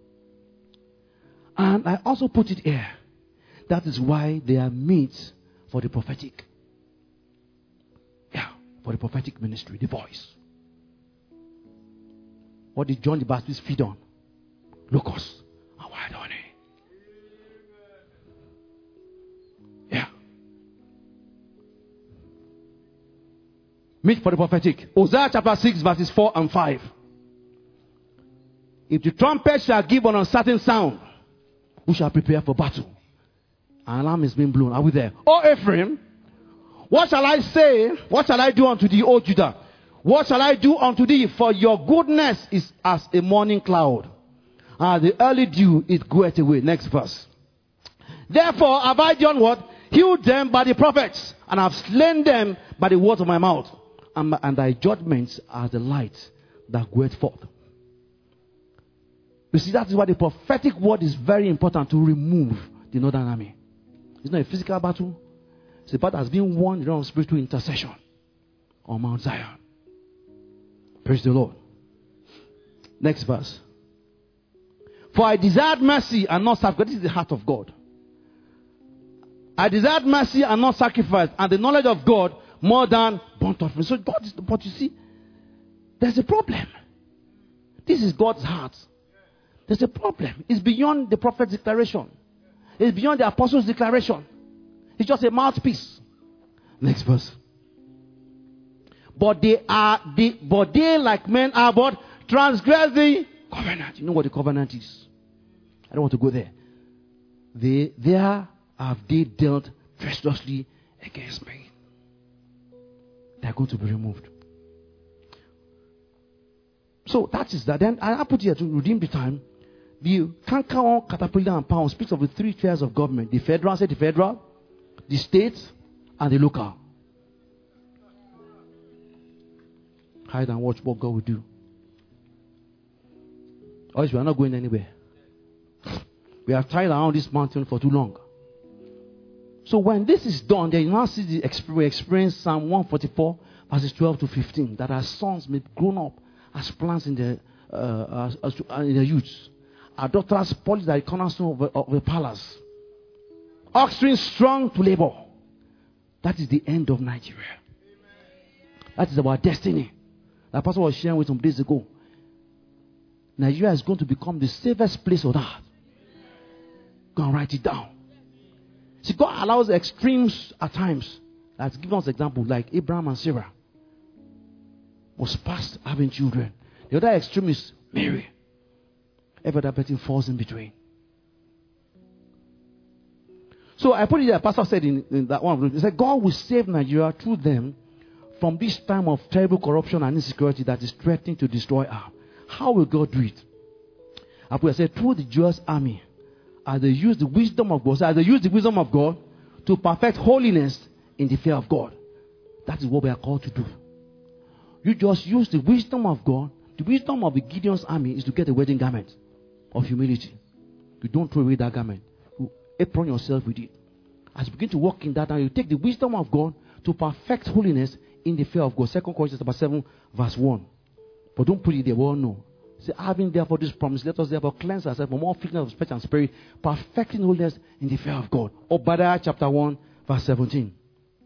And I also put it here. That is why they are meet for the prophetic. Yeah, for the prophetic ministry, the voice. What did John the Baptist feed on? Locusts and wild honey. Yeah. Meet for the prophetic. Hosea chapter six verses four and five. If the trumpet shall give an uncertain sound, we shall prepare for battle. An alarm is being blown. Are we there? O Ephraim, what shall I say? What shall I do unto thee, O Judah? What shall I do unto thee? For your goodness is as a morning cloud. Ah, the early dew it goeth away. Next verse. Therefore have I done what? Healed them by the prophets, and have slain them by the words of my mouth. And, and thy judgments are the light that goeth forth. You see, that is why the prophetic word is very important to remove the northern army. It's not a physical battle. It's a battle that has been won in the realm of spiritual intercession on Mount Zion. Praise the Lord. Next verse. For I desired mercy and not sacrifice. This is the heart of God. I desired mercy and not sacrifice, and the knowledge of God more than burnt offering. So God is, but you see, there's a problem. This is God's heart. There's a problem. It's beyond the prophet's declaration. It's beyond the apostle's declaration. It's just a mouthpiece. Next verse. But they are the but they like men are but transgress the covenant. You know what the covenant is? I don't want to go there. They there have they dealt treacherously against me. They are going to be removed. So that is that. Then I put here to redeem the time. The Kankaon, Caterpillar, and Pound speaks of the three tiers of government: the federal, say the federal, the state, and the local. Hide and watch what God will do. Or else we are not going anywhere. We have tied around this mountain for too long. So when this is done, then you now see the experience, experience Psalm one forty-four, verses twelve to fifteen, that our sons may grown up as plants in the uh, as, as, in the youths. Our daughters polish the cornerstone of, of the palace. Oxen strong to labor. That is the end of Nigeria. That is our destiny. That pastor was sharing with some days ago. Nigeria is going to become the safest place on earth. Go and write it down. See, God allows extremes at times. Let's give us an example, like Abraham and Sarah was past having children. The other extreme is Mary. Every other person falls in between. So I put it there. Pastor said in, in that one, he said, God will save Nigeria through them from this time of terrible corruption and insecurity that is threatening to destroy her. How will God do it? I put it, I said, through the Jewish army, as they use the wisdom of God, so as they use the wisdom of God to perfect holiness in the fear of God. That is what we are called to do. You just use the wisdom of God. The wisdom of the Gideon's army is to get a wedding garment of humility. You don't throw away that garment. You apron yourself with it. As you begin to walk in that, and you take the wisdom of God to perfect holiness in the fear of God. Second Corinthians chapter seven, verse one. But don't put it there. We all know. Say, having therefore this promise, let us therefore cleanse ourselves from all filthiness of speech and spirit, perfecting holiness in the fear of God. Obadiah chapter one, verse seventeen.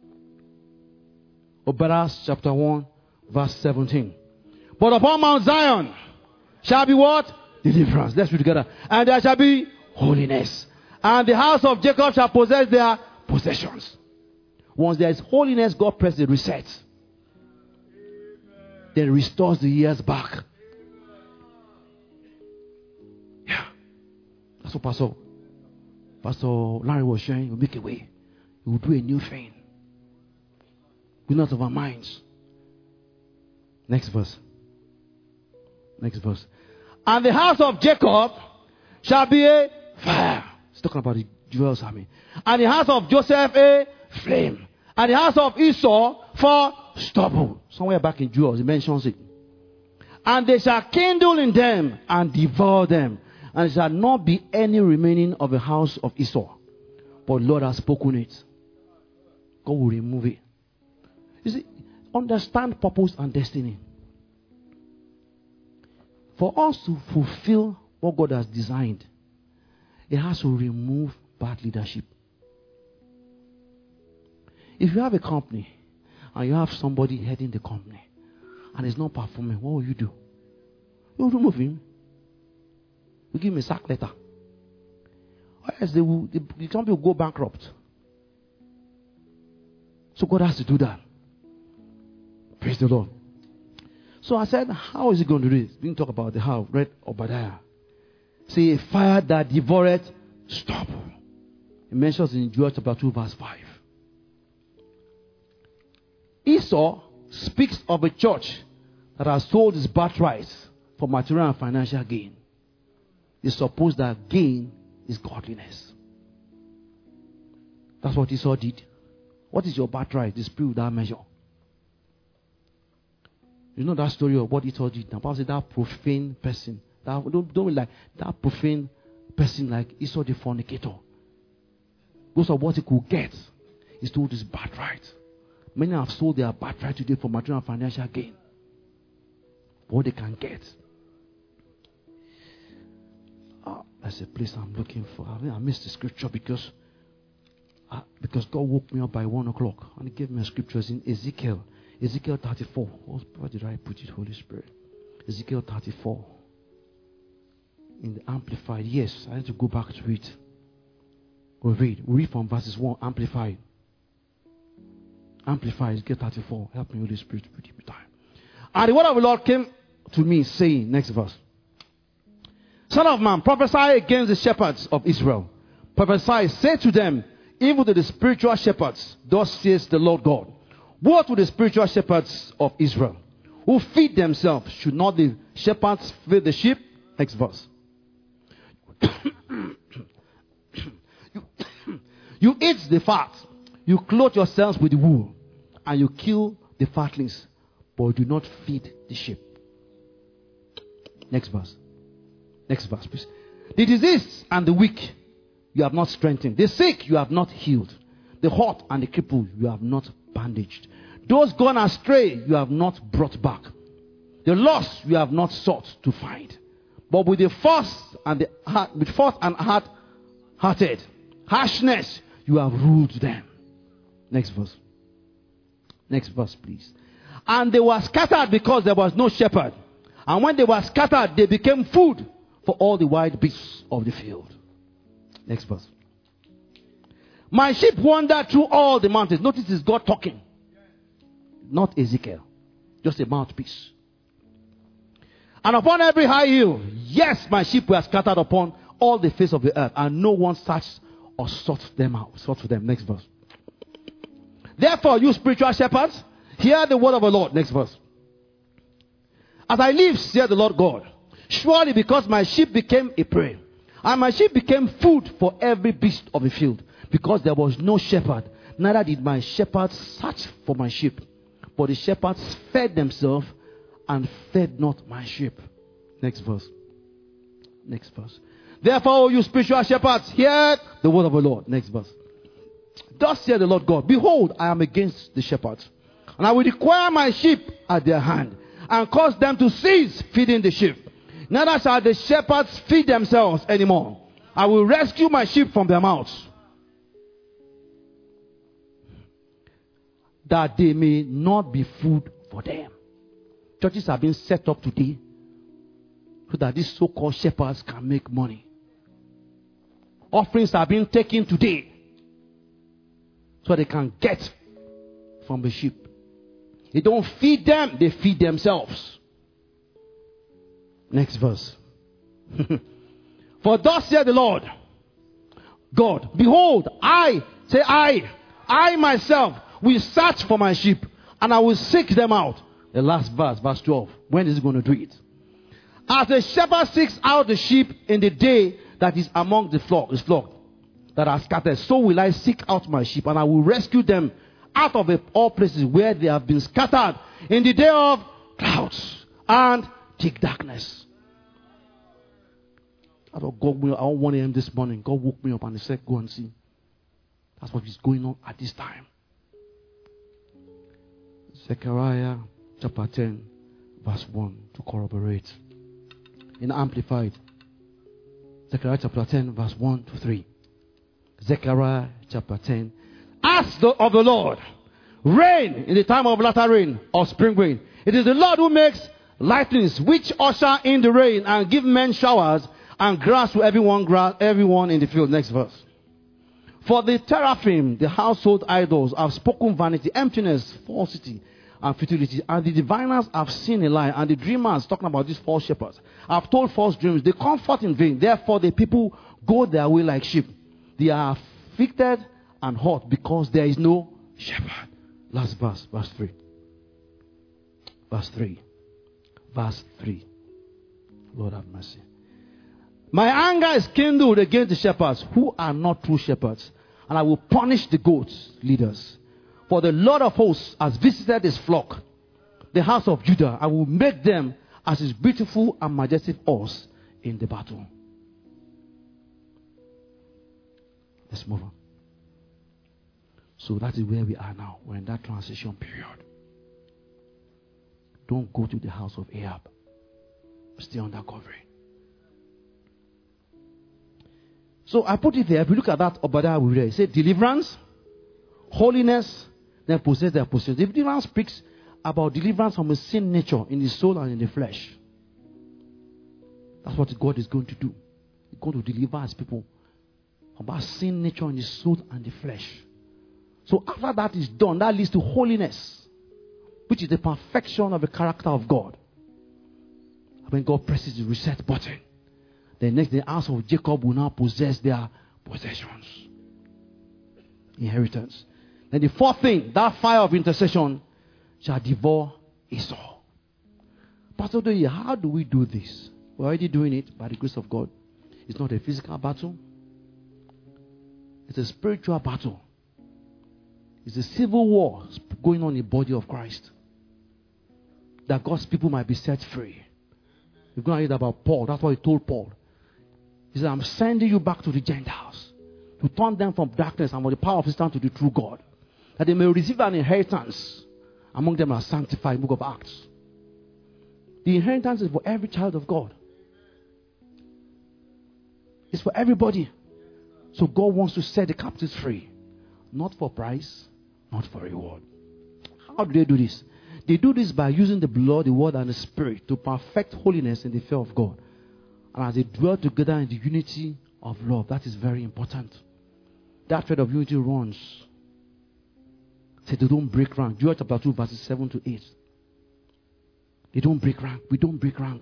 Obadiah chapter one, verse seventeen. But upon Mount Zion shall be what? Deliverance. Let's read together. And there shall be holiness. And the house of Jacob shall possess their possessions. Once there is holiness, God presses the reset. Then restores the years back. Yeah. That's what Pastor, Pastor Larry was sharing. He will make a way. He will do a new thing. We're not of our minds. Next verse. Next verse. And the house of Jacob shall be a fire. He's talking about the Jewel's army. And the house of Joseph a flame. And the house of Esau for stubble. Somewhere back in Jewels, he mentions it. And they shall kindle in them and devour them. And there shall not be any remaining of the house of Esau. But Lord has spoken it. God will remove it. You see, understand purpose and destiny. For us to fulfill what God has designed, it has to remove bad leadership. If you have a company and you have somebody heading the company and it's not performing, what will you do? You will remove him. You give him a sack letter. Or else they will, the, the company will go bankrupt. So God has to do that. Praise the Lord. So I said, how is he going to do this? We didn't talk about the how. Read Obadiah. See, a fire that devoureth stubble. It mentions in Joel chapter two, verse five. Esau speaks of a church that has sold its birthright for material and financial gain. They suppose that gain is godliness. That's what Esau did. What is your birthright? The spirit without measure. You know that story of what Esau did. Now, Paul said that profane person. That, don't, don't like that profane person like Esau the fornicator. Most of what he could get is told his birthright. Many have sold their birthright today for material and financial gain. What they can get. Oh, that's a place I'm looking for. I, mean, I missed the scripture because uh, because God woke me up by one o'clock and He gave me a scripture in Ezekiel. Ezekiel thirty-four. Where did I put it, Holy Spirit? Ezekiel thirty-four. In the Amplified. Yes, I need to go back to it. We'll read. We'll read from verses one. Amplified. Amplified. Ezekiel thirty-four. Help me, Holy Spirit, to put it time. And the word of the Lord came to me, saying, next verse. Son of man, prophesy against the shepherds of Israel. Prophesy, say to them, even to the spiritual shepherds, thus says the Lord God. Woe to the spiritual shepherds of Israel, who feed themselves. Should not the Shepherds feed the sheep. Next verse. you, you eat the fat. You clothe yourselves with the wool. And you kill the fatlings. But do not feed the sheep. Next verse. Next verse, please. The diseased and the weak you have not strengthened. The sick you have not healed. The hot and the crippled you have not bandaged. Those gone astray you have not brought back. The lost you have not sought to find. But with the force and the heart, with force and heart hearted harshness you have ruled them. Next verse. Next verse, please. And they were scattered because there was no shepherd. And when they were scattered, they became food for all the wild beasts of the field. Next verse. My sheep wandered through all the mountains. Notice it's God talking. Not Ezekiel. Just a mouthpiece. And upon every high hill, yes, my sheep were scattered upon all the face of the earth. And no one searched or sought them out. Sought for them. Next verse. Therefore, you spiritual shepherds, hear the word of the Lord. Next verse. As I live, saith the Lord God, surely because my sheep became a prey, and my sheep became food for every beast of the field, because there was no shepherd, neither did my shepherds search for my sheep. But the shepherds fed themselves and fed not my sheep. Next verse. Next verse. Therefore, you spiritual shepherds, hear the word of the Lord. Next verse. Thus saith the Lord God, behold, I am against the shepherds, and I will require my sheep at their hand, and cause them to cease feeding the sheep. Neither shall the shepherds feed themselves anymore. I will rescue my sheep from their mouths, that they may not be food for them. Churches have been set up today so that these so-called shepherds can make money. Offerings are being taken today so they can get from the sheep. They don't feed them, they feed themselves. Next verse. For thus saith the Lord God, behold, I, say I, I myself will search for my sheep, and I will seek them out. The last verse, verse twelve. When is he going to do it? As the shepherd seeks out the sheep in the day that is among the flock, his flock that are scattered, so will I seek out my sheep, and I will rescue them out of all places where they have been scattered in the day of clouds and thick darkness. I thought God, I don't want him this morning. God woke me up and he said, go and see. That's what is going on at this time. Zechariah chapter ten, verse one, to corroborate. In Amplified. Zechariah chapter ten, verse one to three. Zechariah chapter ten. Ask the, of the Lord rain in the time of latter rain or spring rain. It is the Lord who makes lightnings which usher in the rain and give men showers and grass to everyone, grass, everyone in the field. Next verse. For the teraphim, the household idols, have spoken vanity, emptiness, falsity, and futility. And the diviners have seen a lie. And the dreamers, talking about these false shepherds, have told false dreams. They comfort in vain. Therefore, the people go their way like sheep. They are afflicted and hurt because there is no shepherd. Last verse, verse three. Verse three. Verse three. Lord have mercy. My anger is kindled against the shepherds who are not true shepherds, and I will punish the goats leaders. For the Lord of hosts has visited his flock, the house of Judah. I will make them as his beautiful and majestic horse in the battle. Let's move on. So that is where we are now. We're in that transition period. Don't go to the house of Ahab. Stay under covering. So I put it there. If you look at that Obadiah we read, it said deliverance, holiness, then possess their possession. The deliverance speaks about deliverance from a sin nature in the soul and in the flesh. That's what God is going to do. He's going to deliver his people from that sin nature in the soul and the flesh. So after that is done, that leads to holiness, which is the perfection of the character of God. When God presses the reset button, the next the house of Jacob will now possess their possessions. Inheritance. Then the fourth thing, that fire of intercession shall devour Esau. Pastor Doye, how do we do this? We're already doing it by the grace of God. It's not a physical battle. It's a spiritual battle. It's a civil war going on in the body of Christ. That God's people might be set free. You're going to read about Paul. That's what he told Paul. He said, I'm sending you back to the Gentiles to turn them from darkness and from the power of Satan to the true God, that they may receive an inheritance among them are sanctified. Book of Acts. The inheritance is for every child of God. It's for everybody. So God wants to set the captives free. Not for price, not for reward. How do they do this? They do this by using the blood, the word, and the spirit to perfect holiness in the fear of God. And as they dwell together in the unity of love, that is very important. That thread of unity runs. Say they don't break rank. Joel chapter two, verses seven to eight. They don't break rank. We don't break rank.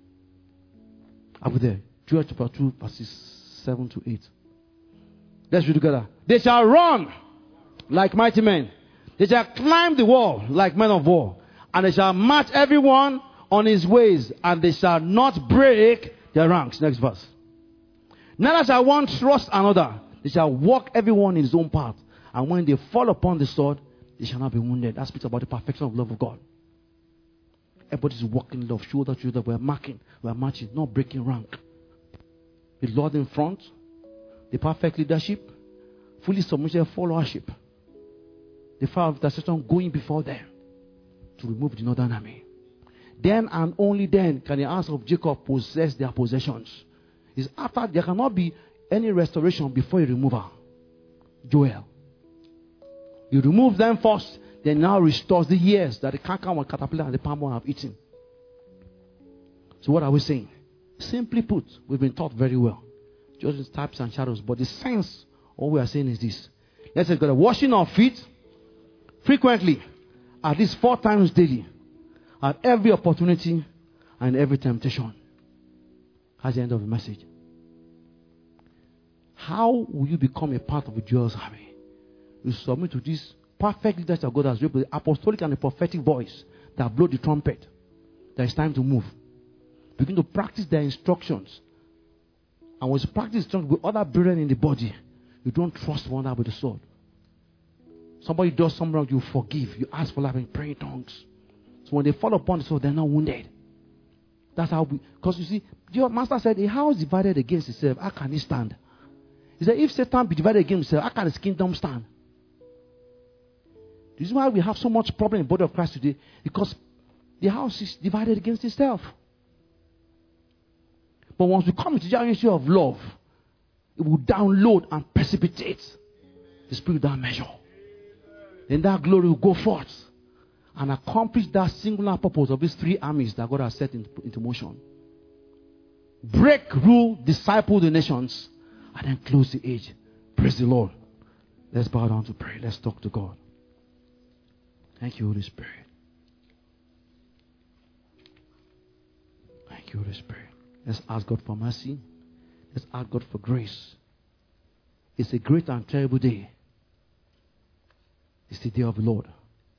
Over there. Joel chapter two, verses seven to eight. Let's read together. They shall run like mighty men. They shall climb the wall like men of war. And they shall march everyone on his ways. And they shall not break their ranks. Next verse. Neither shall one trust another. They shall walk everyone in his own path. And when they fall upon the sword, they shall not be wounded. That speaks about the perfection of love of God. Everybody's walking in love, shoulder to shoulder. We're marking, we're marching, not breaking rank. The Lord in front, the perfect leadership, fully submitted followership. The fire of intercession going before them to remove the northern army. Then and only then can the house of Jacob possess their possessions. It's after there cannot be any restoration before you remove her. Joel. You remove them first, then now restores the years that the canker, caterpillar, and the palm worm have eaten. So what are we saying? Simply put, we've been taught very well. Just types and shadows. But the sense of what we are saying is this. Let's say God, washing our feet frequently, at least four times daily, at every opportunity and every temptation. That's the end of the message. How will you become a part of the Joel's army? You submit to this perfect leadership that God has raised, the apostolic and the prophetic voice that blow the trumpet. That it's time to move. Begin to practice their instructions. And when you practice instructions with other brethren in the body, you don't trust one another with the sword. Somebody does something wrong, you forgive. You ask for life and pray in tongues. So when they fall upon the sword, they're not wounded. That's how we... Because you see, your master said, a house divided against itself, how can it stand? He said, if Satan be divided against himself, how can his kingdom stand? This is why we have so much problem in the body of Christ today. Because the house is divided against itself. But once we come into the unity of love, it will download and precipitate the spirit without measure. Then that glory will go forth and accomplish that singular purpose of these three armies that God has set into, into motion. Break, rule, disciple the nations, and then close the age. Praise the Lord. Let's bow down to pray. Let's talk to God. Thank you, Holy Spirit. Thank you, Holy Spirit. Let's ask God for mercy. Let's ask God for grace. It's a great and terrible day. It's the day of the Lord.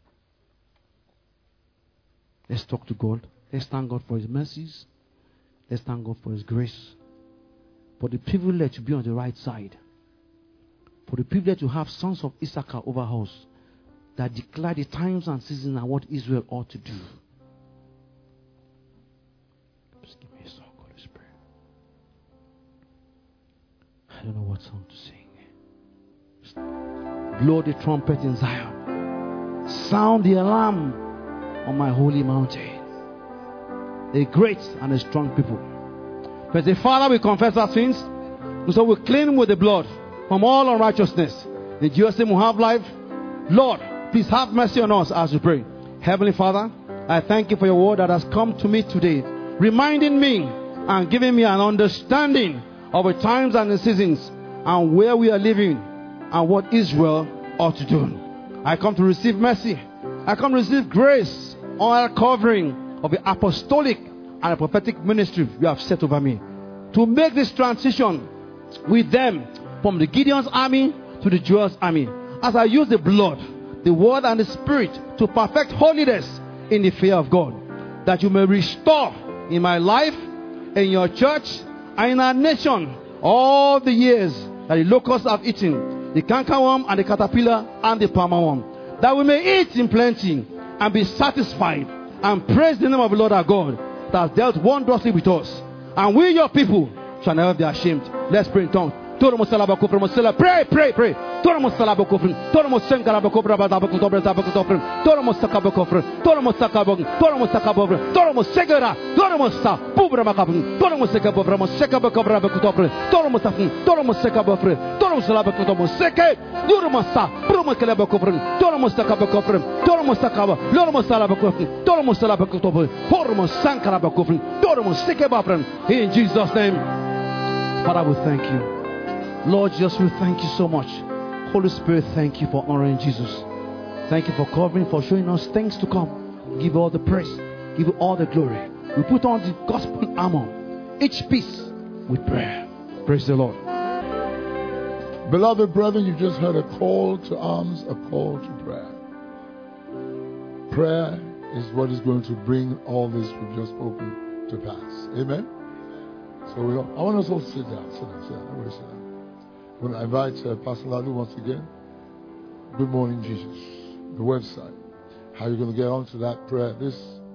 Let's talk to God. Let's thank God for His mercies. Let's thank God for His grace. For the privilege to be on the right side. For the privilege to have sons of Issachar over us that declare the times and seasons and what Israel ought to do. Just give me a song, Holy Spirit. I don't know what song to sing. Just blow the trumpet in Zion. Sound the alarm on my holy mountain. A great and a strong people. But the Father, we confess our sins. And so we clean with the blood from all unrighteousness. In Jesus' name we have life. Lord, please have mercy on us as we pray. Heavenly Father, I thank you for your word that has come to me today, reminding me and giving me an understanding of the times and the seasons and where we are living and what Israel ought to do. I come to receive mercy. I come to receive grace on the covering of the apostolic and the prophetic ministry you have set over me. To make this transition with them from the Gideon's army to the Joel's army. As I use the blood, the word and the spirit to perfect holiness in the fear of God. that you may restore in my life, in your church, and in our nation all the years that the locusts have eaten, the cankerworm and the caterpillar and the palmer worm, that we may eat in plenty and be satisfied and praise the name of the Lord our God that has dealt wondrously with us. And we, your people, shall never be ashamed. Let's pray in tongues. Pray, pray, pray. Tormo salabo kofrin, tormo senkarabo kofra badabo dobra zabako tofrin, tormo sakabo kofrin, tormo sakabo, tormo sakabo, tormo segera, tormo sa, pubra makabun, tormo sekabo from sekabo kofra bakotofrin, tormo safin, tormo sekabo fre, tormo salabo kotomo seke, tormo sa, promo kelabo kofrin, tormo sakabo kofrin, tormo sakabo, tormo salabo kofrin, tormo salabo kotobo, tormo sankarabo kofrin, tormo sekabo fren. In Jesus' name, Father, we thank you. Lord Jesus, we thank you so much. Holy Spirit, thank you for honoring Jesus. Thank you for covering, for showing us things to come. Give all the praise. Give all the glory. We put on the gospel armor, each piece with prayer. Praise the Lord. Beloved brethren, you just heard a call to arms, a call to prayer. Prayer is what is going to bring all this we've just spoken to pass. Amen? So we all, I want us all to sit down. Sit down, sit down. Everybody sit down. I want to invite uh, Pastor Lalu once again. Good morning, Jesus. The website. How you're going to get onto that prayer. This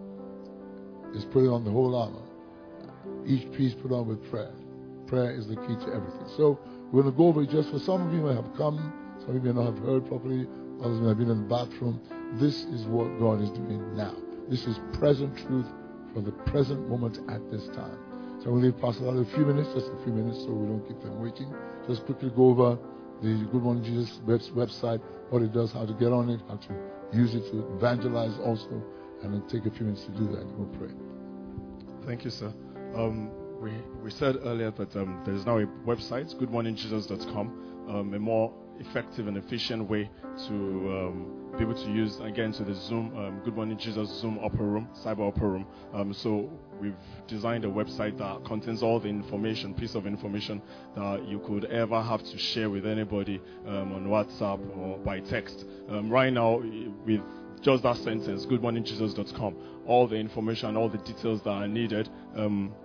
is putting on the whole armor. Each piece put on with prayer. Prayer is the key to everything. So we're going to go over it just for some of you may have come. Some of you may not have heard properly. Others may have been in the bathroom. This is what God is doing now. This is present truth for the present moment at this time. So I'm going to leave Pastor Lalu a few minutes, just a few minutes, so we don't keep them waiting. Just quickly go over the Good Morning Jesus website, what it does, how to get on it, how to use it to evangelize also, and then take a few minutes to do that. We'll pray. Thank you, sir. Um, we we said earlier that um, there is now a website, good morning jesus dot com, um, a more effective and efficient way to um, be able to use, again, to the Zoom, um, Good Morning Jesus Zoom upper room, cyber upper room. Um, so we've designed a website that contains all the information, piece of information that you could ever have to share with anybody um, on WhatsApp or by text. Um, right now, with just that sentence, good morning jesus dot com, all the information, all the details that are needed, um,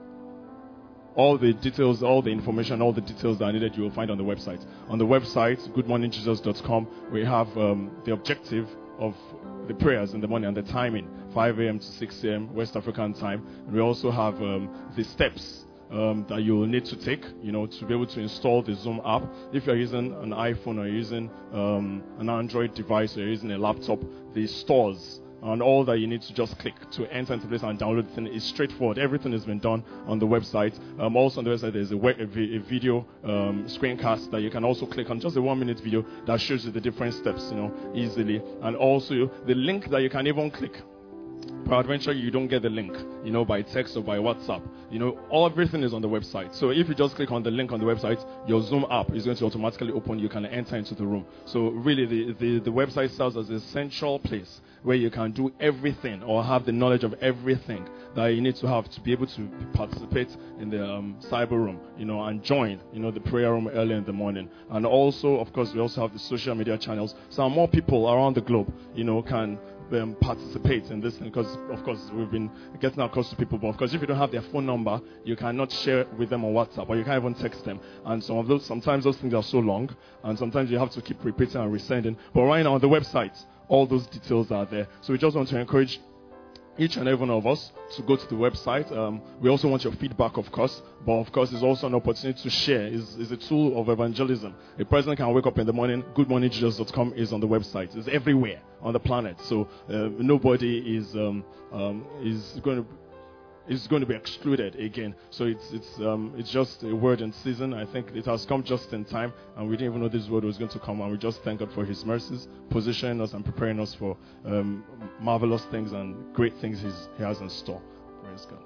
all the details, all the information, all the details that are needed, you will find on the website. On the website, good morning jesus dot com, we have um, the objective of the prayers in the morning and the timing, five a.m. to six a.m. West African time. And we also have um, the steps um, that you will need to take, you know, to be able to install the Zoom app. If you're using an iPhone or you're using um, an Android device or you're using a laptop, the stores and all that you need to just click to enter into this and download the thing is straightforward. Everything has been done on the website. Um, also on the website, there's a, web, a, a video um, screencast that you can also click on, just a one-minute video that shows you the different steps, you know, easily. And also the link that you can even click. Peradventure, you don't get the link, you know, by text or by WhatsApp. You know, all everything is on the website. So if you just click on the link on the website, your Zoom app is going to automatically open. You can enter into the room. So really, the, the, the website serves as a central place where you can do everything or have the knowledge of everything that you need to have to be able to participate in the um, cyber room, you know, and join, you know, the prayer room early in the morning. And also, of course, we also have the social media channels. So more people around the globe, you know, can Um, participate in this thing, because of course we've been getting across to people, but of course if you don't have their phone number, you cannot share with them on WhatsApp, or you can't even text them. And some of those, sometimes those things are so long, and sometimes you have to keep repeating and resending. But right now on the website, all those details are there. So we just want to encourage each and every one of us to go to the website. Um, we also want your feedback, of course, but of course it's also an opportunity to share. It's, it's a tool of evangelism. A person can wake up in the morning, good morning jesus dot com is on the website. It's everywhere on the planet. So uh, nobody is um, um, is going to is going to be excluded again. So it's it's um, it's just a word in season. I think it has come just in time, and we didn't even know this word was going to come. And we just thank God for His mercies, positioning us and preparing us for um, marvelous things and great things he's, He has in store. Praise God.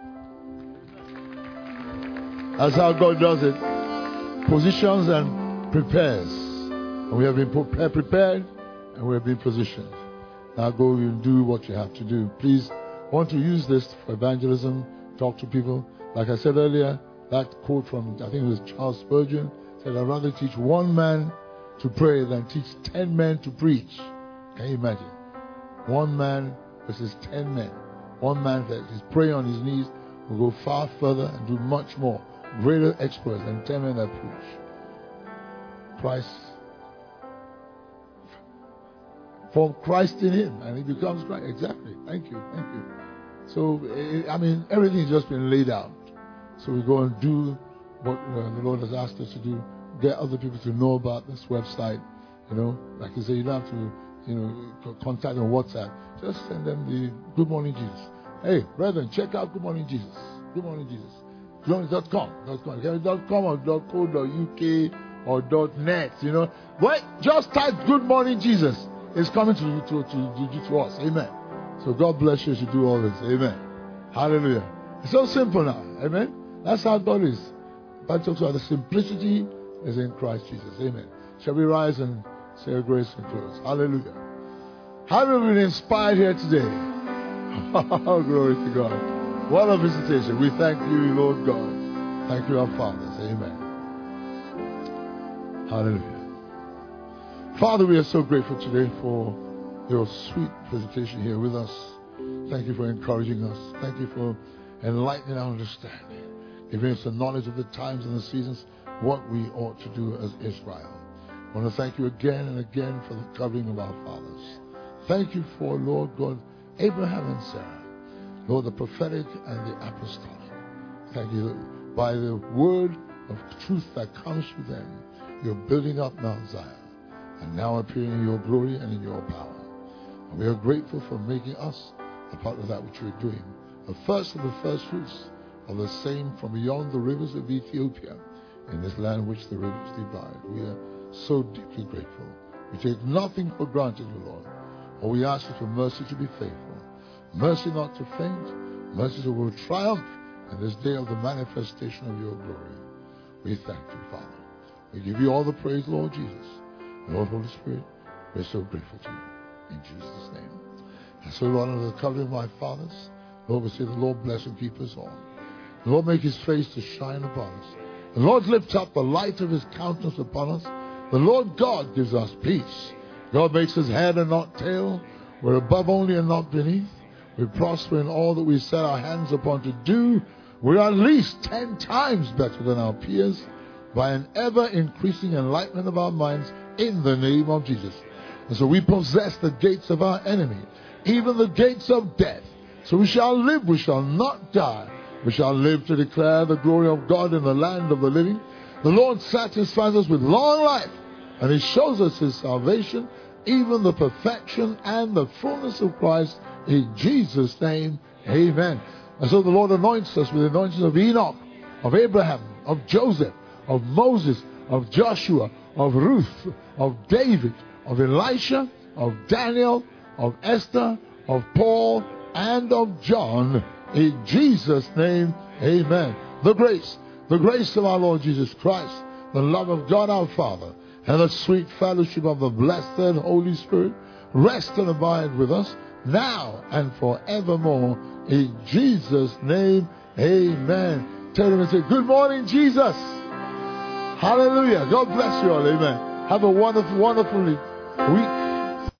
That's how God does it. Positions and prepares. And we have been pre- prepared and we have been positioned. Now go and do what you have to do. Please, I want to use this for evangelism, talk to people. Like I said earlier, that quote from, I think it was Charles Spurgeon, said, I'd rather teach one man to pray than teach ten men to preach. Can you imagine? One man versus ten men. one man that is praying on his knees will go far further and do much more, greater exploits than ten men that preach. Christ, from Christ in him, and he becomes Christ. Exactly. Thank you. Thank you. So, I mean, everything's just been laid out. So we go and do what uh, the Lord has asked us to do. Get other people to know about this website. You know, like you say, you don't have to, you know, contact on WhatsApp. Just send them the Good Morning Jesus. Hey, brethren, check out Good Morning Jesus. Good Morning Jesus. Dot com. Dot com. Dot com or dot co dot uk or dot net. You know, but just type Good Morning Jesus. It's coming to to to, to, to us. Amen. So God bless you as you do all this. Amen. Hallelujah. It's so simple now. Amen. That's how God is. But talks about the simplicity is in Christ Jesus. Amen. Shall we rise and say a grace and close? Hallelujah. Have you been inspired here today? Oh, glory to God. What a visitation. We thank you, Lord God. Thank you, our fathers. Amen. Hallelujah. Father, we are so grateful today for your sweet presentation here with us. Thank you for encouraging us. Thank you for enlightening our understanding, giving us the knowledge of the times and the seasons, what we ought to do as Israel. I want to thank you again and again for the covering of our fathers. Thank you for, Lord God, Abraham and Sarah. Lord, the prophetic and the apostolic. Thank you that by the word of truth that comes through them, you're building up Mount Zion and now appearing in your glory and in your power. And we are grateful for making us a part of that which you're doing. The first of the first fruits of the same from beyond the rivers of Ethiopia in this land which the rivers divide. We are so deeply grateful. We take nothing for granted, O Lord. Or we ask you for mercy to be faithful. Mercy not to faint. Mercy that will triumph in this day of the manifestation of your glory. We thank you, Father. We give you all the praise, Lord Jesus. Lord, Holy Spirit, we're so grateful to you. In Jesus' name. And so, Lord, under the covering of my fathers, Lord, we say the Lord bless and keep us all. The Lord make his face to shine upon us. The Lord lift up the light of his countenance upon us. The Lord God gives us peace. God makes us head and not tail. We're above only and not beneath. We prosper in all that we set our hands upon to do. We're at least ten times better than our peers by an ever-increasing enlightenment of our minds in the name of Jesus. And so we possess the gates of our enemy, even the gates of death. So we shall live, we shall not die. We shall live to declare the glory of God in the land of the living. The Lord satisfies us with long life, and he shows us his salvation, even the perfection and the fullness of Christ. In Jesus' name, amen. And so the Lord anoints us with the anointings of Enoch, of Abraham, of Joseph, of Moses, of Joshua, of Ruth, of David, of Elisha, of Daniel, of Esther, of Paul, and of John. In Jesus' name, amen. The grace, the grace of our Lord Jesus Christ, the love of God our Father, and the sweet fellowship of the blessed Holy Spirit rest and abide with us now and forevermore. In Jesus' name, amen. Tell them and say, good morning, Jesus. Hallelujah. God bless you all. Amen. Have a wonderful, wonderful week.